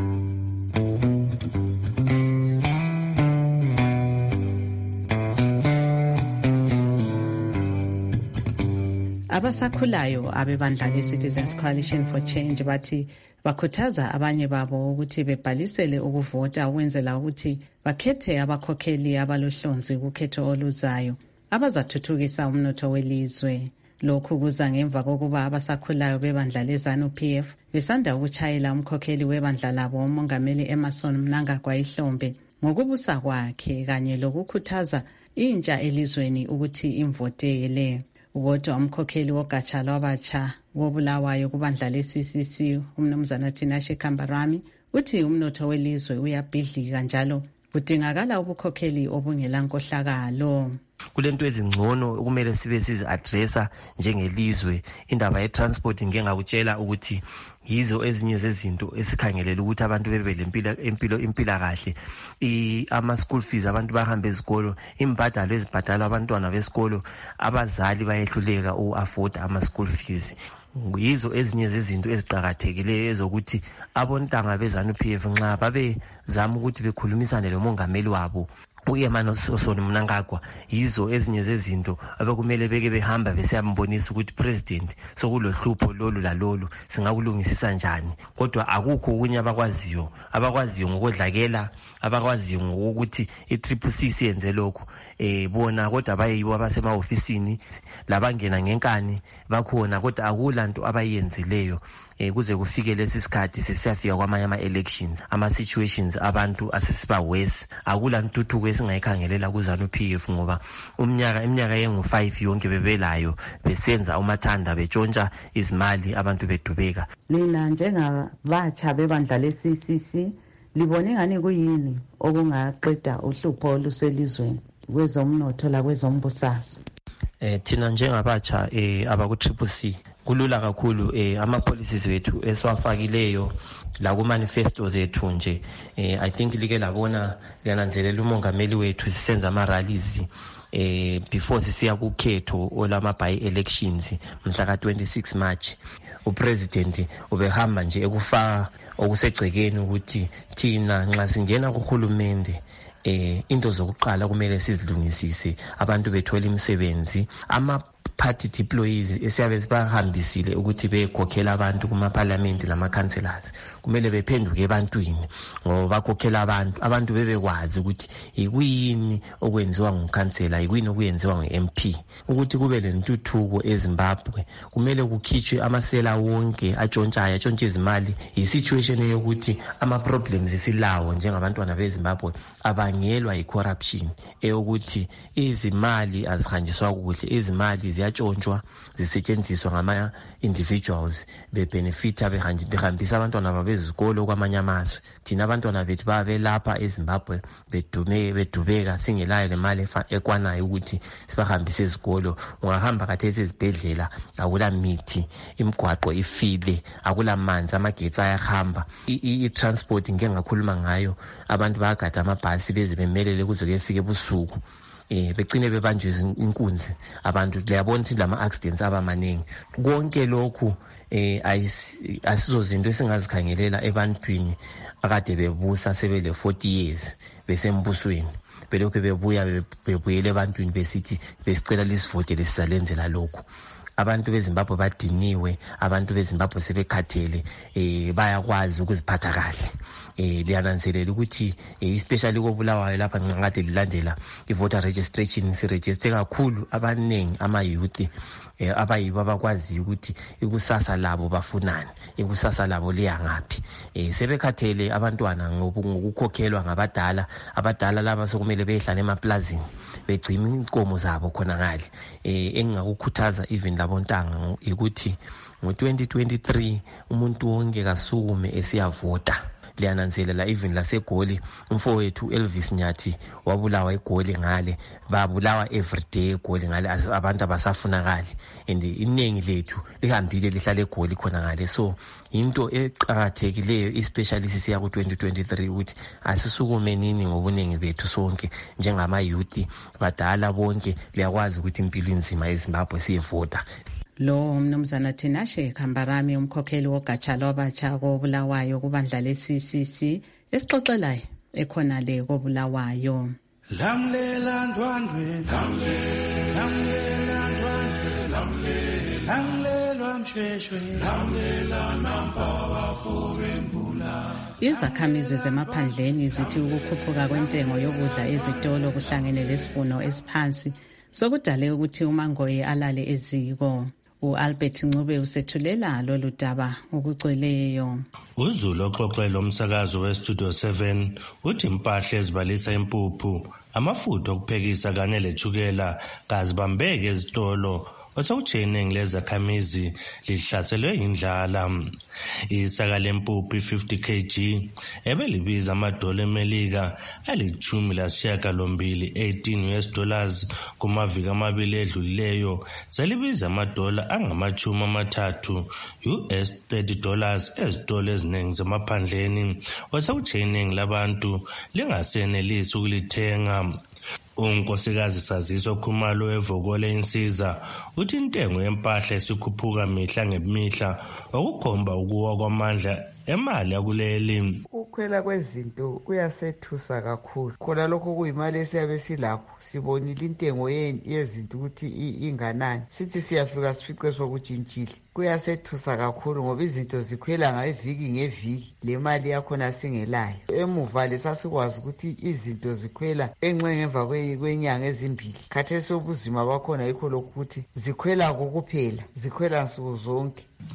S12: Abasakhulayo abebandla le-Citizens Coalition for Change bathi bakhuthaza abanye babo ukuthi bebhalisele ukuvota ukwenzela ukuthi bakhethe abakhokheli abalohlonzi kukhetho oluzayo abazathuthukisa umnotho welizwe. Lokhu kuza ngemva kokuba abasakhulayo bebandla leZANU P F besanda ukutshayela umkhokheli webandla labo umongameli Emerson Mnangagwa ihlombe ngokubusa kwakhe kanye lokukhuthaza intsha elizweni ukuthi imvotele. Ukodwa umkhokheli wogatsha lwabatsha wobulawayo kubandla le-C C C umnumzana Tinashe Kambarami uthi umnotho welizwe uyabhidlika njalo kudingakala ubukhokheli obungela nkohlakalo.
S18: Kulento ezingcono okumele sibe sizi-addressa njengelizwe. Indaba ye-transport ngengakutshela ukuthi yizo ezinye zezinto esikhangelela ukuthi abantu bebe lempilo impilo impilakahle. Ama-school fees abantu bahambe ezikolo, imbadalo ezibhadalwa abantwana besikolo, abazali bayehluleka uku-afforda ama-school fees. Yizo ezinye zezinto eziqakathekileyo ezokuthi abontanga beZANU P F nxa babe zama ukuthi bekhulumisane lomongameli wabo uEmerson Mnangagwa, yizo ezinye zezinto abekumele beke behamba besiyambonisa ukuthi president sokulohlupho lolu lalolu singakulungisisa njani. Kodwa akukho okunye abakwaziyo abakwaziyo ngokodlakela, abakwaziyo ngokuthi i-Triple C siyenze lokho. Eh bona kodwa bayibo abasema ofisini labangena ngenkani bakhona kodwa akulanto abayenzileyo. eh, kuze kufike lesi sikhathi sesiyafika kwamanye ama-elections ama-situations abantu asesiba worse. Akula ntuthuko esingayikhangelela kuZANU-P F ngoba umnyaka iminyaka yengu-five yonke bebelayo besenza umathanda betshontsha izimali abantu bedubeka.
S12: Lina njengabatsha bebandla le-C C C libone ngani kuyini okungaqeda uhlupho oluselizweni kwezomnotho la kwezombusazwe?
S18: Eh thina njengabatsha eh abaku-Triple C kulula kakhulu eh ama policies wethu esiwafakileyo la ku manifesto zethu nje eh I think like labona liyananzelela umongameli wethu sisenza ama rallies eh before sisiya kukhetho olama by elections mhla ka twenty-six March. Upresident ubehamba nje ekufaka okusegcekeni ukuthi thina nxa singena kuhulumende eh into zokuqala kumele sizilungisise abantu bethola imisebenzi. Ama party deployees esiyabe sibahambisile ukuthi bekhokhela abantu kuma parliament lama councillors kumele bephenduke ebantwini ngoba bakhokhela abantu abantu bebekwazi ukuthi yikuyini okwenziwa ngumkhansela yikuyini okuyenziwa nge-M P ukuthi kube lentuthuko eZimbabwe. Kumele kukhitshwe amasela wonke atshontshayo atshontshe izimali. Yi-situation yokuthi ama-problems isilawo njengabantwana beZimbabwe abangelwa yi-corruption eyokuthi izimali azihanjiswa kuhle, izimali ziyatshontshwa zisetshenziswa ngama individuals bebenefita behambisa abantwana babezikolo kwamanye amazwe. Thina abantwana bethu babe lapha eZimbabwe bedume bedubeka singelayo lemali ekwanayo ukuthi sibahambise ezikolo. Ungahamba khathesi ezibhedlela akula mithi, imigwaqo ifile, akula manzi, amagetsi ayahamba, i-transport ngeke ngakhuluma ngayo. Abantu bayagada amabhasi beze bemelele kuze kuyefika ebusuku. Eh begcine bebanjwe inkunzi abantu. Liyabona ukuthi lama accidents abamaningi. Konke lokhu eh asizo zinto esingazikhangelela ebantwini akade bebusa sebele forty years besembusweni belokho bebuya bebuyele ebantwini besithi besicela lisivote lesizalenzela lokho. Abantu beZimbabwe badiniwe, abantu beZimbabwe sebekhathele, eh bayakwazi ukuziphatha kahle. Eh liyananzelela ukuthi especially koBulawayo lapha ngingakade lilandela ivoter registration siregister kakhulu abanengi ama youth eh abayibo abakwazi ukuthi ikusasa labo bafunani, ikusasa labo liya ngaphi. Eh sebekhathele abantwana ngokukhokhelwa ngabadala, abadala laba sokumele behlale emaplazini begcina inkomo zabo khona ngale. Eh engingakukhuthaza even labontanga ukuthi ngo twenty twenty-three umuntu wonke kasukume esiyavota. Liyananzelela even laseGoli umfowethu Elvis Nyathi wabulawa eGoli ngale, babulawa everyday eGoli ngale, abantu abasafunakali and iningi lethu lihambile lihlale eGoli khona ngale. So into eqhakathekileyo especially sisiya ku twenty twenty-three ukuthi asisukume nini ngobuningi bethu sonke njengama youth badala bonke liyakwazi ukuthi impilo inzima eZimbabwe siyevota.
S12: Lo mnumzana Tinashe Kambarami umkhokheli wogatsha lwabatsha koBulawayo kubandla le-C C C esixoxelayo ekhona le koBulawayo.
S17: Lamlela ndwandwe lamlela ndwandwe lamlela mshweshwe lamlela nampa bafubembula.
S12: Izakhamizi zemaphandleni zithi ukukhuphuka kwentengo yokudla ezitolo kuhlangene lesivuno esiphansi sokudale ukuthi uMangoye alale eziko. U-Albert Ncube usethulela lolu daba okucweleyo.
S14: UZulu oxoxela umsakazo weStudio seven uthi impahla ezibalisa impuphu, amafutha okuphekisa kanye lethukela kazibambeke ezitolo osawutsheningi lezakhamizi lihlaselwe indlala. Isaka lempuphu i-fifty kilograms ebelibiza amadola emelika alithumi lasishiyagalombili eighteen U S dollars kumaviki amabili edlulileyo selibiza amadola angamachumi amathathu U S thirty dollars ezitolo eziningi zemaphandleni osawutsheningi labantu lingasenelisi ukulithenga. Unkosikazi Saziso Khumalo evokole insiza uthi intengo yempahla esikhuphuka mihla ngemihla okukhomba ukuwa kwamandla emali yakuleli.
S19: Ukukhwela kwezinto kuyasethusa kakhulu. Khona lokho kuyimali esiyabe silapho sibonile intengo yezinto ukuthi inganani. Sithi siyafika sifice sokutshintshile. Kuyasethusa kakhulu ngoba izinto zikhwela ngeviki ngeviki le mali yakhona singelayo. Emuva lesasikwazi ukuthi izinto zikhwela enxe ngemva kwenyanga ezimbili. Khathesi ubuzima bakhona yikho lokuthi zikhwela kokuphela, zikhwela nsuku zonke.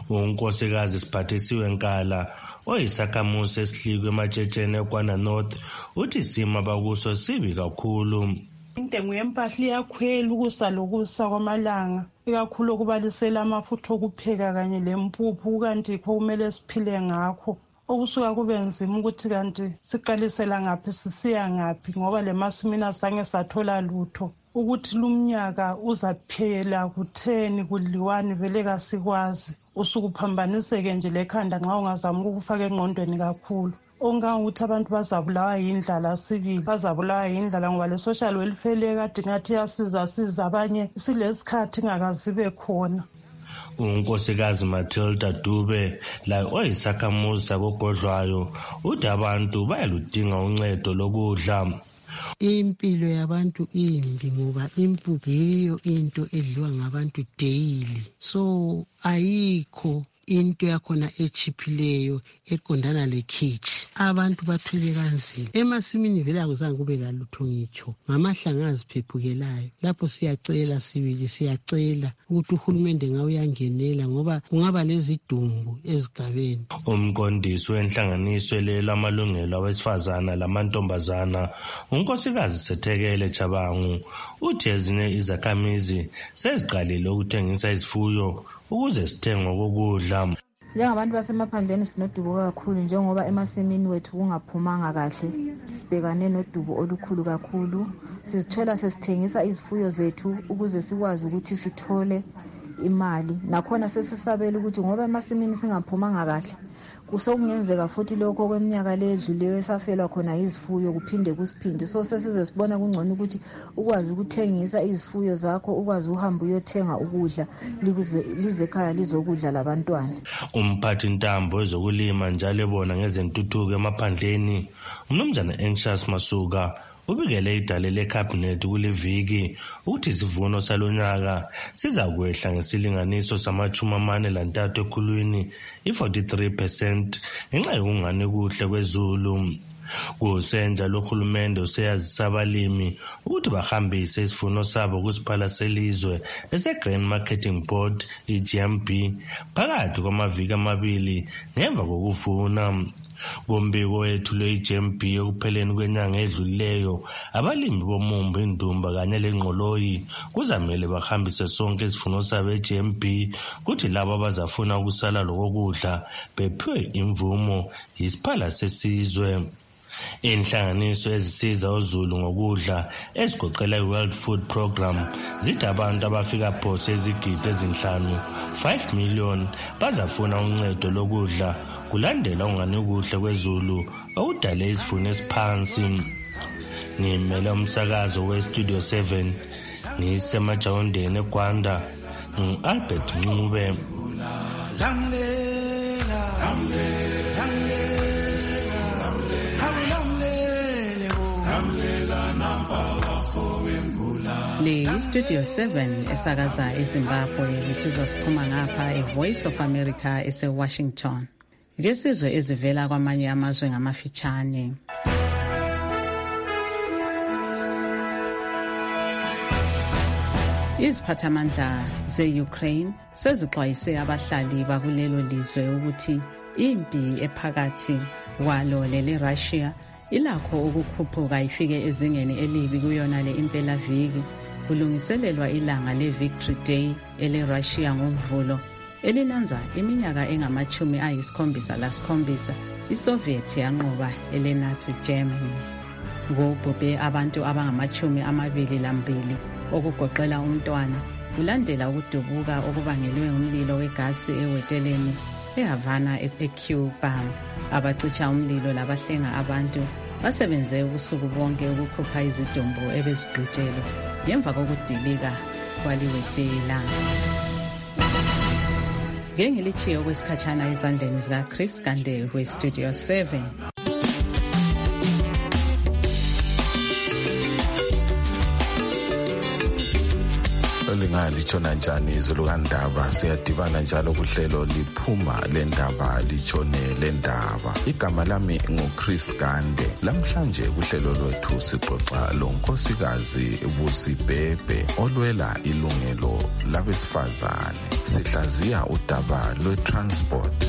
S14: unkosikazi Siphathisiwe Nkala oyisakhamuzi esihlikwe ematshetsheni eKwana North uthi isimo abakuso sibi kakhulu.
S13: Intengo yempahla iyakhwela ukusa lokusa kwamalanga, ikakhulu okubalisela amafutha okupheka kanye lempuphu, kanti kho kumele siphile ngakho. Okusuka kube nzima ukuthi kanti siqalisela ngaphi sisiya ngaphi ngoba le masimina sange sathola lutho. Ukuthi lumnyaka uzaphela kutheni kudliwani vele kasikwazi. Usukuphambaniseke nje lekhanda nxa ungazama ukufaka engqondweni kakhulu. Ongangukuthi abantu bazabulawa yindlala sibili, bazabulawa yindlala ngoba le social welfare kade ngathi yasiza siza abanye silesikhathi ingakazibe khona.
S14: Unkosikazi Matilda Dube la oyisakhamuzi sakogodlwayo uthi abantu bayaludinga uncedo lokudla.
S20: Impilo yabantu imbi ngoba impuphu yiyo into edliwa ngabantu daily, so ayikho into yakhona echiphileyo eqondana lekhithi. Abantu bathwele kanzima emasimini vele akuzange kube lalutho ngitsho ngamahlanga aziphephukelayo. Lapho siyacela sibili siyacela ukuthi uhulumende ngawuyangenela ngoba kungaba lezidumbu ezigabeni.
S14: Umqondisi wenhlanganiso lelo amalungelo awesifazana lamantombazana unkosikazi Sethekele Chabangu uthi ezinye izakhamizi seziqalile ukuthengisa izifuyo ukuze sithengwe kokudla.
S21: Njengabantu basemaphandleni sinodubo kakhulu njengoba emasimini wethu kungaphumanga kahle. Sibhekane nodubo olukhulu kakhulu. Sizithola sesithengisa izifuyo zethu ukuze sikwazi ukuthi sithole imali. Nakhona sesisabela ukuthi ngoba emasimini singaphumanga kahle kusokungenzeka futhi lokho kweminyaka ledluliwe safelwa khona izifuyo kuphinde kusiphinde. So sesize sibona kungcono ukuthi ukwazi ukuthengisa izifuyo zakho, ukwazi uhamba uyothenga ukudla lize ekhaya lizokudla labantwana.
S14: Umphathi ntambo ezokulima njalo ebona ngezentuthuko emaphandleni uMnumzana Anxious Masuka ubikele idale leCabinet kule viki ukuthi isivuno salonyaka sizakwehla ngesilinganiso samachumi amane lantathu ekhulwini i-forty-three percent ngenxa yokungani kuhle kwezulu. Kusenja lohulumende useyazisa abalimi ukuthi bahambise isivuno sabo kusiphala selizwe ese-Grain Marketing Board i-G M B phakathi kwamaviki amabili ngemva kokuvuna. Ngombiko wethu lwe-G M B ekupheleni kwenyanga edlulileyo abalimi bomumbu, indumba kanye lengqoloyi kuzamele bahambise sonke isivuno sabo e-G M B kuthi labo abazafuna ukusala lokudla bephiwe imvumo yisiphala sesizwe. Inhlanganiso ezisiza uZulu ngokudla ezigoqela i-World Food Program zithi abantu abafika phose ezigidi ezinhlanu five million bazafuna uncedo lokudla kulandela ungani kuhle kwezulu okudale isivuno esiphansi. Ngimele umsakazo we-Studio seven ngisemajawondeni eGwanda ngu-Albert Ncube.
S12: Le Studio seven esakaza eZimbabwe isizwa siphuma ngapha eVoice of America ese-Washington. Ngesizwe ezivela kwamanye amazwe ngamafitshane. Iziphathamandla ze-Ukraine sezixwayise abahlali bakulelo lizwe ukuthi impi ephakathi kwalo lele-Russia ilakho ukukhuphuka ifike ezingeni elibi kuyona le impelaviki kulungiselelwa ilanga le-Victory Day ele-Russia ngoMvulo elinanza iminyaka engamachumi ayisikhombisa lasikhombisa iSoviet yanqoba ele-Nazi Germany. Kubhubhe abantu abangamachumi amabili lambili okugoqela umntwana kulandela ukudubuka okubangelwe umlilo wegasi eweteleni eHavana eCuba. Abacisha umlilo labahlenga abantu basebenze ubusuku bonke ukukhupha izidumbu ebezigqitshelwe ngemva kokudilika kwaliwetela. Ngengilichiyo kwesikhatshana ezandleni zikaChris Kande we-Studio seven.
S3: lingalishona njani izulu kandaba. Siyadibana njalo kuhlelo liphuma lendaba litshone lendaba. Igama lami nguChris Gande. Lamhlanje kuhlelo lwethu sixoxa lonkosikazi Busibhebhe olwela ilungelo labesifazane. Sihlaziya udaba lwe-transport.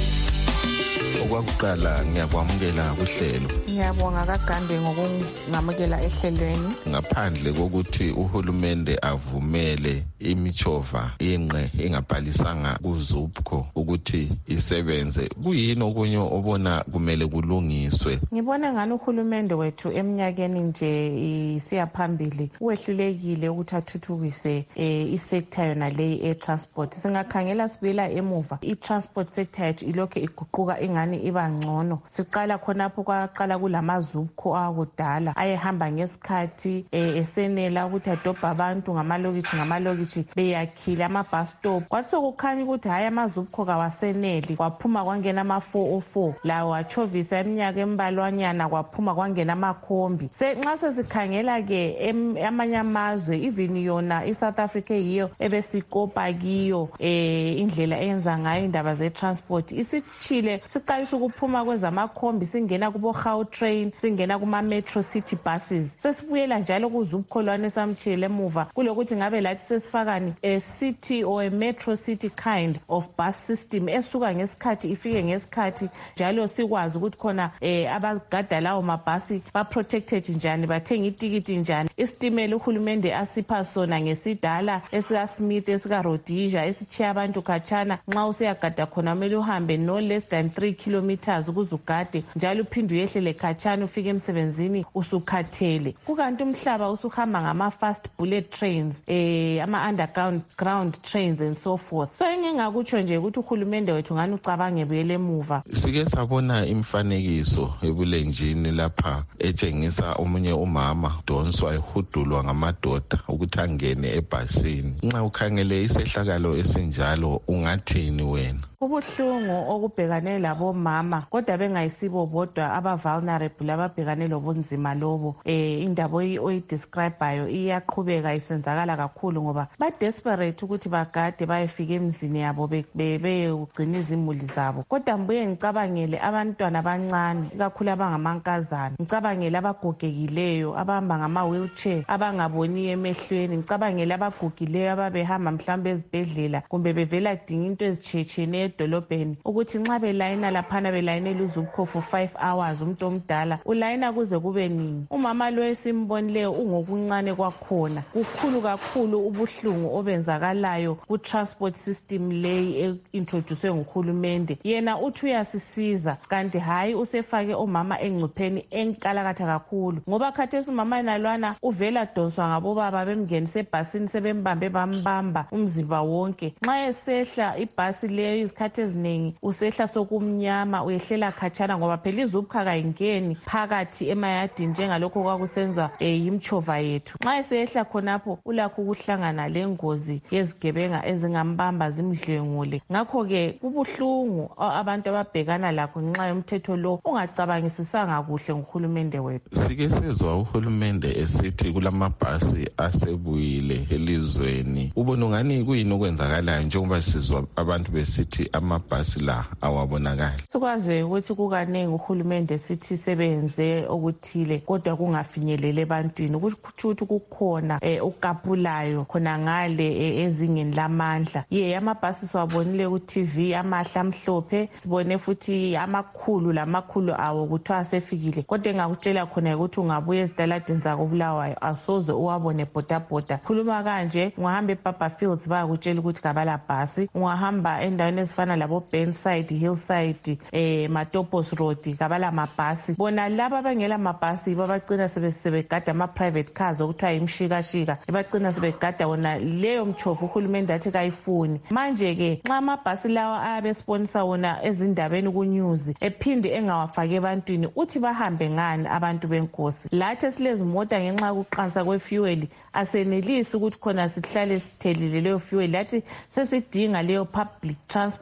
S3: Okwakuqala ngiyakwamukela kuhlelo.
S22: Ngiyabonga kaGande ngokungamukela ehlelweni.
S3: Ngaphandle kokuthi uhulumende avumele imichova yenqe engabhalisanga kuZUPCO ukuthi isebenze, kuyini okunye obona kumele kulungiswe?
S22: Ngibona ngani uhulumende wethu eminyakeni nje isiya phambili uwehlulekile ukuthi athuthukise isector yona leyi e-transport. Singakhangela sibuyela emuva, i-transport sector yethu ilokhu iguquka ingani iba ngcono. Siqala khonapho kwaqala kulamazupco akudala ayehamba ngesikhathi esenela ukuthi adobha abantu ngamalokithi ngamalokithi beyakhile ama-bus stop. Kwathi sokukhanya ukuthi hayi amazupco kawaseneli, kwaphuma kwangena ama-four oh four lawo achovisa iminyaka embalwanyana, kwaphuma kwangena amakhombi. Nxa sesikhangela-ke amanye amazwe, even yona i-South Africa yiyo ebesikopa kiyo indlela eyenza ngayo indaba ze-transport. Isitshile siqalisa ukuphuma kwezamakhombi singena kubo Gautrain, singena kuma Metro City buses. Sesibuyela njalo kuZUPCO lwane samtshile emuva kulokuthi ngabe lathi sesifakani a city or a metro city kind of bus system esuka ngesikhathi ifike ngesikhathi, njalo sikwazi ukuthi khona abagada lawo mabhasi ba protected njani, bathenga itikiti njani. Isitimela uhulumende asipha sona ngesidala esika Smith esika Rhodesia esichiya abantu khatshana. Nxa usiyagada khona kumele uhambe no less than three kilometers ukuzugade, njalo uphinde uyehlele khatshana ufike emsebenzini usukhathele. Kukanti umhlaba usuhamba ngama fast bullet trains, eh ama underground ground trains and so forth. So engingakutsho nje ukuthi uhulumende wethu ngani ucabange buyele emuva.
S3: Sike sabona imfanekiso ebulenjini lapha etshengisa omunye umama donswa ehudulwa ngamadoda ukuthi angene ebhasini. Nxa ukhangele isehlakalo esinjalo ungathini wena?
S22: Kubuhlungu okubhekane labo mama, kodwa bengayisibo bodwa aba vulnerable ababhekane lobunzima lobo. Eh indaba oyidescribeayo iyaqhubeka isenzakala kakhulu ngoba ba desperate ukuthi bagade bayefika emzini yabo beyogcina izimuli zabo. Kodwa mbuye ngicabangele abantwana abancane, ikakhulu abangamankazana, ngicabangele abagogekileyo abahamba ngama wheelchair, abangaboni emehlweni, ngicabangele abagugileyo ababehamba mhlawumbe ezibhedlela kumbe bevela dinga into ezitshetsheneyo edolobheni, ukuthi nxa belayina laphana belayinela uZUPCO for five hours umuntu omdala ulayina kuze kube nini. Umama lo esimbonileyo ungokuncane kwakhona. Kukhulu kakhulu ubuhlungu obenzakalayo ku transport system leyi e-introduce nguhulumende. Yena uthi uyasisiza kanti hayi usefake omama engcupheni enkalakatha kakhulu, ngoba khathesi umama nalwana uvela donswa ngabobaba bemngenise ebhasini sebembambe bambamba umzimba wonke. Nxa esehla ibhasi leyo izikhathi eziningi usehla sokumnyama, uyehlela khatshana ngoba phela iZUPCO kayingeni phakathi emayadini njengalokho kwakusenza imchova yethu. Nxa esehla khonapho ulakho ukuhlangana lengozi yezigebenga ezingambamba zimdlwengule. Ngakho-ke kubuhlungu abantu ababhekana lakho ngenxa yomthetho lo ungacabangisisanga kuhle nguhulumende wethu.
S3: Sike sezwa uhulumende esithi kulamabhasi asebuyile elizweni. Ubona ngani kuyini okwenzakalayo njengoba sizwa abantu besithi amabhasi la awabonakali?
S22: Sikwazi ukuthi kukanengi uhulumende sithi sebenze okuthile kodwa kungafinyelele ebantwini, ukuthi ukuthi kukhona ukapulayo khona ngale ezingeni lamandla. Ye amabhasi siwabonile ku T V amahla amhlophe, sibone futhi amakhulu lamakhulu awo kuthiwa asefikile, kodwa engakutshela khona ukuthi ungabuya ezitaladini zakobulawayo asoze uwabone bhoda bhoda. Khuluma kanje ungahamba eBaba Fields bayakutshela ukuthi kabala bhasi, ungahamba endaweni ezifana labo Burnside, Hillside, eh Matopos Road kabala mabhasi. Bona laba bengela mabhasi babagcina sebegada ama private cars okuthiwa imshikashika, ebagcina sebegada wona leyo mchofu uhulumende athi kayifuni. Manje ke nxa amabhasi lawa ayabe sponsor wona ezindabeni ku news ephinde engawafaki ebantwini uthi bahambe ngani abantu benkosi. Lathi silezimota ngenxa yokuqansa kwefuel asenelisi ukuthi khona sihlale sithelile leyo fuel, lathi sesidinga leyo public transport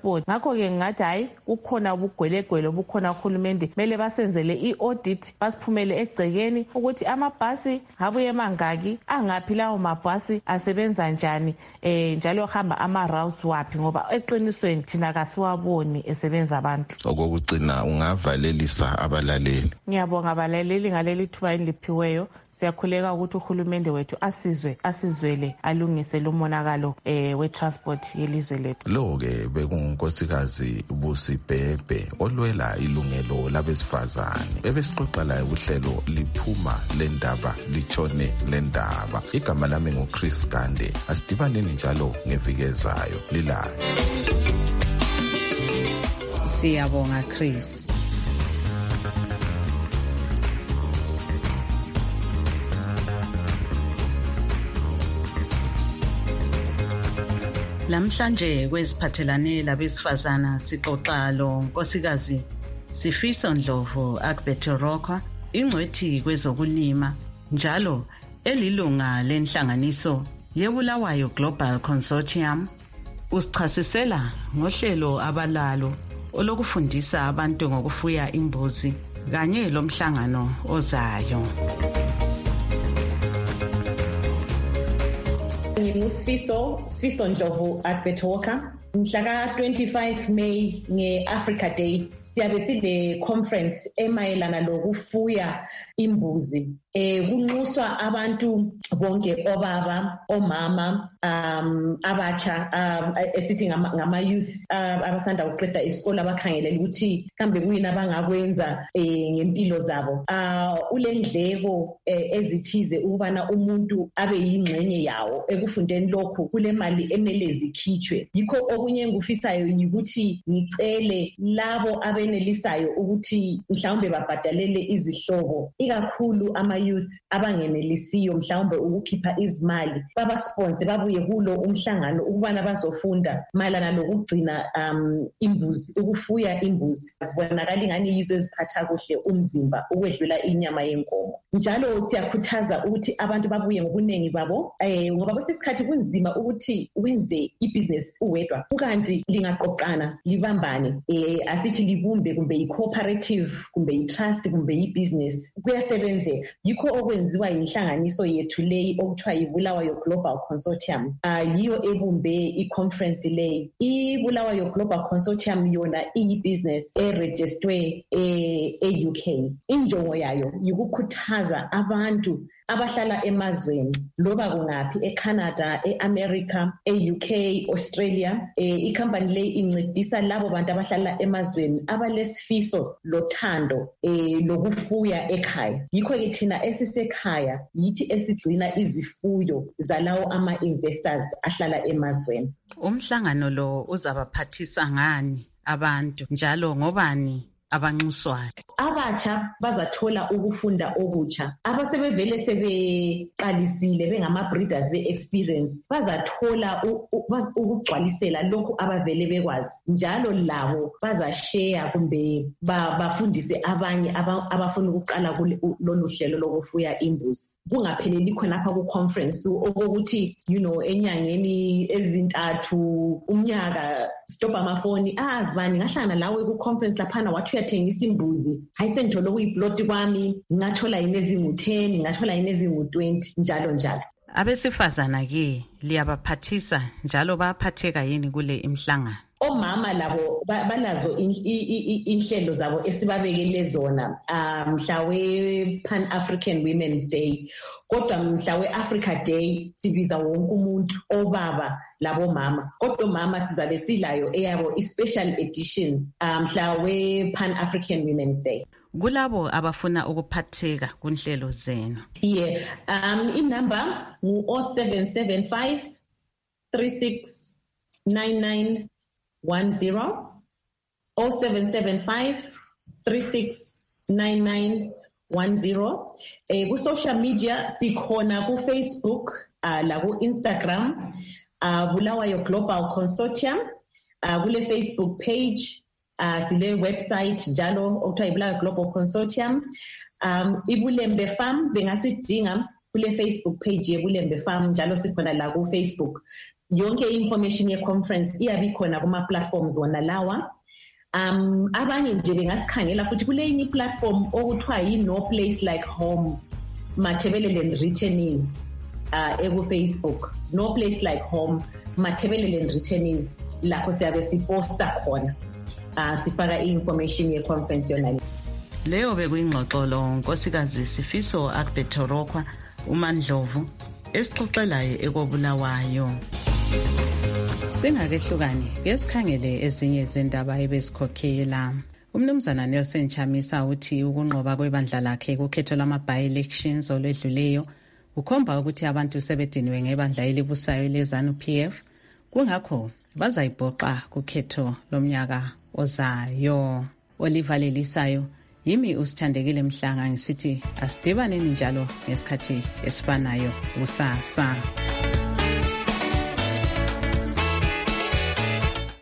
S22: transport. Ngakho-ke ngathi hayi kukhona ubugwelegwele obukhona uhulumende kumele basenzele i-audit basiphumele egcekeni ukuthi amabhasi abuye mangaki, angaphi lawo mabhasi asebenza njani, eh njalo hamba ama-routes waphi, ngoba eqinisweni thina kasiwaboni esebenza abantu.
S3: Okokugcina ungavalelisa abalaleli.
S22: Ngiyabonga abalaleli ngaleli thuba eliphiweyo. Siyakhuleka ukuthi uhulumende wethu asizwe asizwele alungise lo monakalo eh we-transport yelizwe lethu.
S3: Lo-ke bekungunkosikazi Busibhebhe olwela ilungelo labesifazane. Ebesixoxa laye uhlelo liphuma lendaba litshone lendaba. Igama lami nguChris Gande. Asidibaneni njalo ngevikezayo lilayo.
S12: Siyabonga Chris. Lamhlanje kweziphathelane labesifazana sixoxa lo nkosikazi Sifiso Ndlovu Akbetorokwa, ingcwethi kwezokulima njalo elilunga lenhlanganiso yeBulawayo Global Consortium. Usichasisela ngohlelo abalalo olokufundisa abantu ngokufuya imbuzi kanye lomhlangano ozayo.
S5: Sifiso Sifiso Ndlovu Akbetorokwa. Mhla twenty-five May nge-Africa Day siyabe sile conference emayelana lokufuya imbuzi. Eh kunxuswa abantu bonke, obaba, omama, um abatsha, um esithi ngama youth abasanda ukuqeda isikole abakhangelela ukuthi kambe kuyini abangakwenza eh ngempilo zabo. Ah ulendleko ezithize ukubana umuntu abe yingxenye yawo ekufundeni lokho, kule mali emele zikhitshwe. Yikho okunye engufisayo ukuthi ngicele labo abenelisayo ukuthi mhlawumbe babhadalele izihlobo, ikakhulu ama youth abangenelisiyo mhlawumbe ukukhipha izimali, baba sponsor babuye kulo umhlangano ukubana bazofunda mayelana lokugcina um imbuzi, ukufuya imbuzi. Sibonakala ingani yizo eziphatha kuhle umzimba ukwedlula inyama yenkomo. Njalo siyakhuthaza ukuthi abantu babuye ngobunengi babo, eh ngoba kwesikhathi kunzima ukuthi wenze ibusiness uwedwa, kanti lingaqoqana libambane, eh asithi libumbe kumbe i-cooperative kumbe i-trust kumbe i-business kuyasebenzeka. Yikho okwenziwa inhlanganiso yethu leyi okuthiwa yiBulawayo Global Consortium. Uh, yiyo ebumbe i-conference leyi. IBulawayo Global Consortium yona iyi-business eregistrwe e-U K. Injongo yayo yikukhuthaza abantu abahlala emazweni loba kungaphi, eCanada, eAmerica, e-U K, Australia. Eh icompany leyi incedisa labo bantu abahlala emazweni abalesifiso lothando eh lokufuya ekhaya. Yikho ke thina esisekhaya yithi esigcina izifuyo zalawo ama investors ahlala emazweni.
S12: Umhlangano lo uzabaphathisa ngani abantu njalo ngobani abanxuswayo?
S5: Abatsha bazathola ukufunda okutsha, abasebevele sebeqalisile bengama breeders be experience bazathola ukugcwalisela lokho abavele bekwazi, njalo labo bazashare kumbe bafundise abanye abafuna ukuqala kulolu hlelo lokufuya imbuzi. Kungapheleli khonapha ku conference okokuthi you know enyangeni ezintathu umnyaka stop amafoni azibani ngahlana lawe ku conference laphana wathi uyathengisa imbuzi, hayi sengithola kuyiplot kwami ngathola yini ezingu ten ngathola yini ezingu twenty njalo njalo.
S12: Abesifazana ke liyabaphathisa njalo bayaphatheka yini kule imhlangano?
S5: Omama labo banazo inhlelo zabo esibabekele zona mhla we Pan African Women's Day, kodwa mhla we Africa Day sibiza wonke umuntu, obaba labo mama, kodwa mama sizabe silayo eyabo i-special edition mhla we Pan African Women's Day.
S12: Kulabo abafuna ukuphatheka kunhlelo zenu.
S5: Yeah, um inumber ngu zero seven seven five three six nine nine one zero zero seven seven five three six nine nine one zero. Eh ku social media sikhona ku Facebook, uh, la ku Instagram, uh, Bulawayo Global Consortium, uh, kule Facebook page, uh, sile website njalo okuthiwa iBulawayo Global Consortium. Um iBulembe Farm bengasidinga kule Facebook page yeBulembe Farm, njalo sikhona la ku Facebook. yonke information ye-conference iyabe ikhona kuma-platforms wona lawa. Um, abanye nje bengasikhangela futhi kule yinye platform okuthiwa yi-No Place Like Home, Mathebeleland Returnees, uh, eku-Facebook. No Place Like Home, Mathebeleland Returnees, lapho siyabe siposta khona. Uh, sifaka i-information ye-conference yona.
S12: Leyo bekuyingxoxolo nkosikazi Sifiso Akbetorokwa uMandlovu esixoxelayo ekobulawayo. Singakehlukani yesikhangele ezinye zendaba ebesikhokhela. Umnumzana Nelson Chamisa uthi ukunqoba kwebandla lakhe kukhetho lama-by-elections olwedluleyo ukhomba ukuthi abantu sebediniwe ngebandla elibusayo leZANU P F, kungakho bazayibhoqa kukhetho lomnyaka ozayo. Oliver Lelisayo, yimi usithandekile Mhlanga ngisithi asidibaneni njalo ngesikhathi esifanayo kusasa.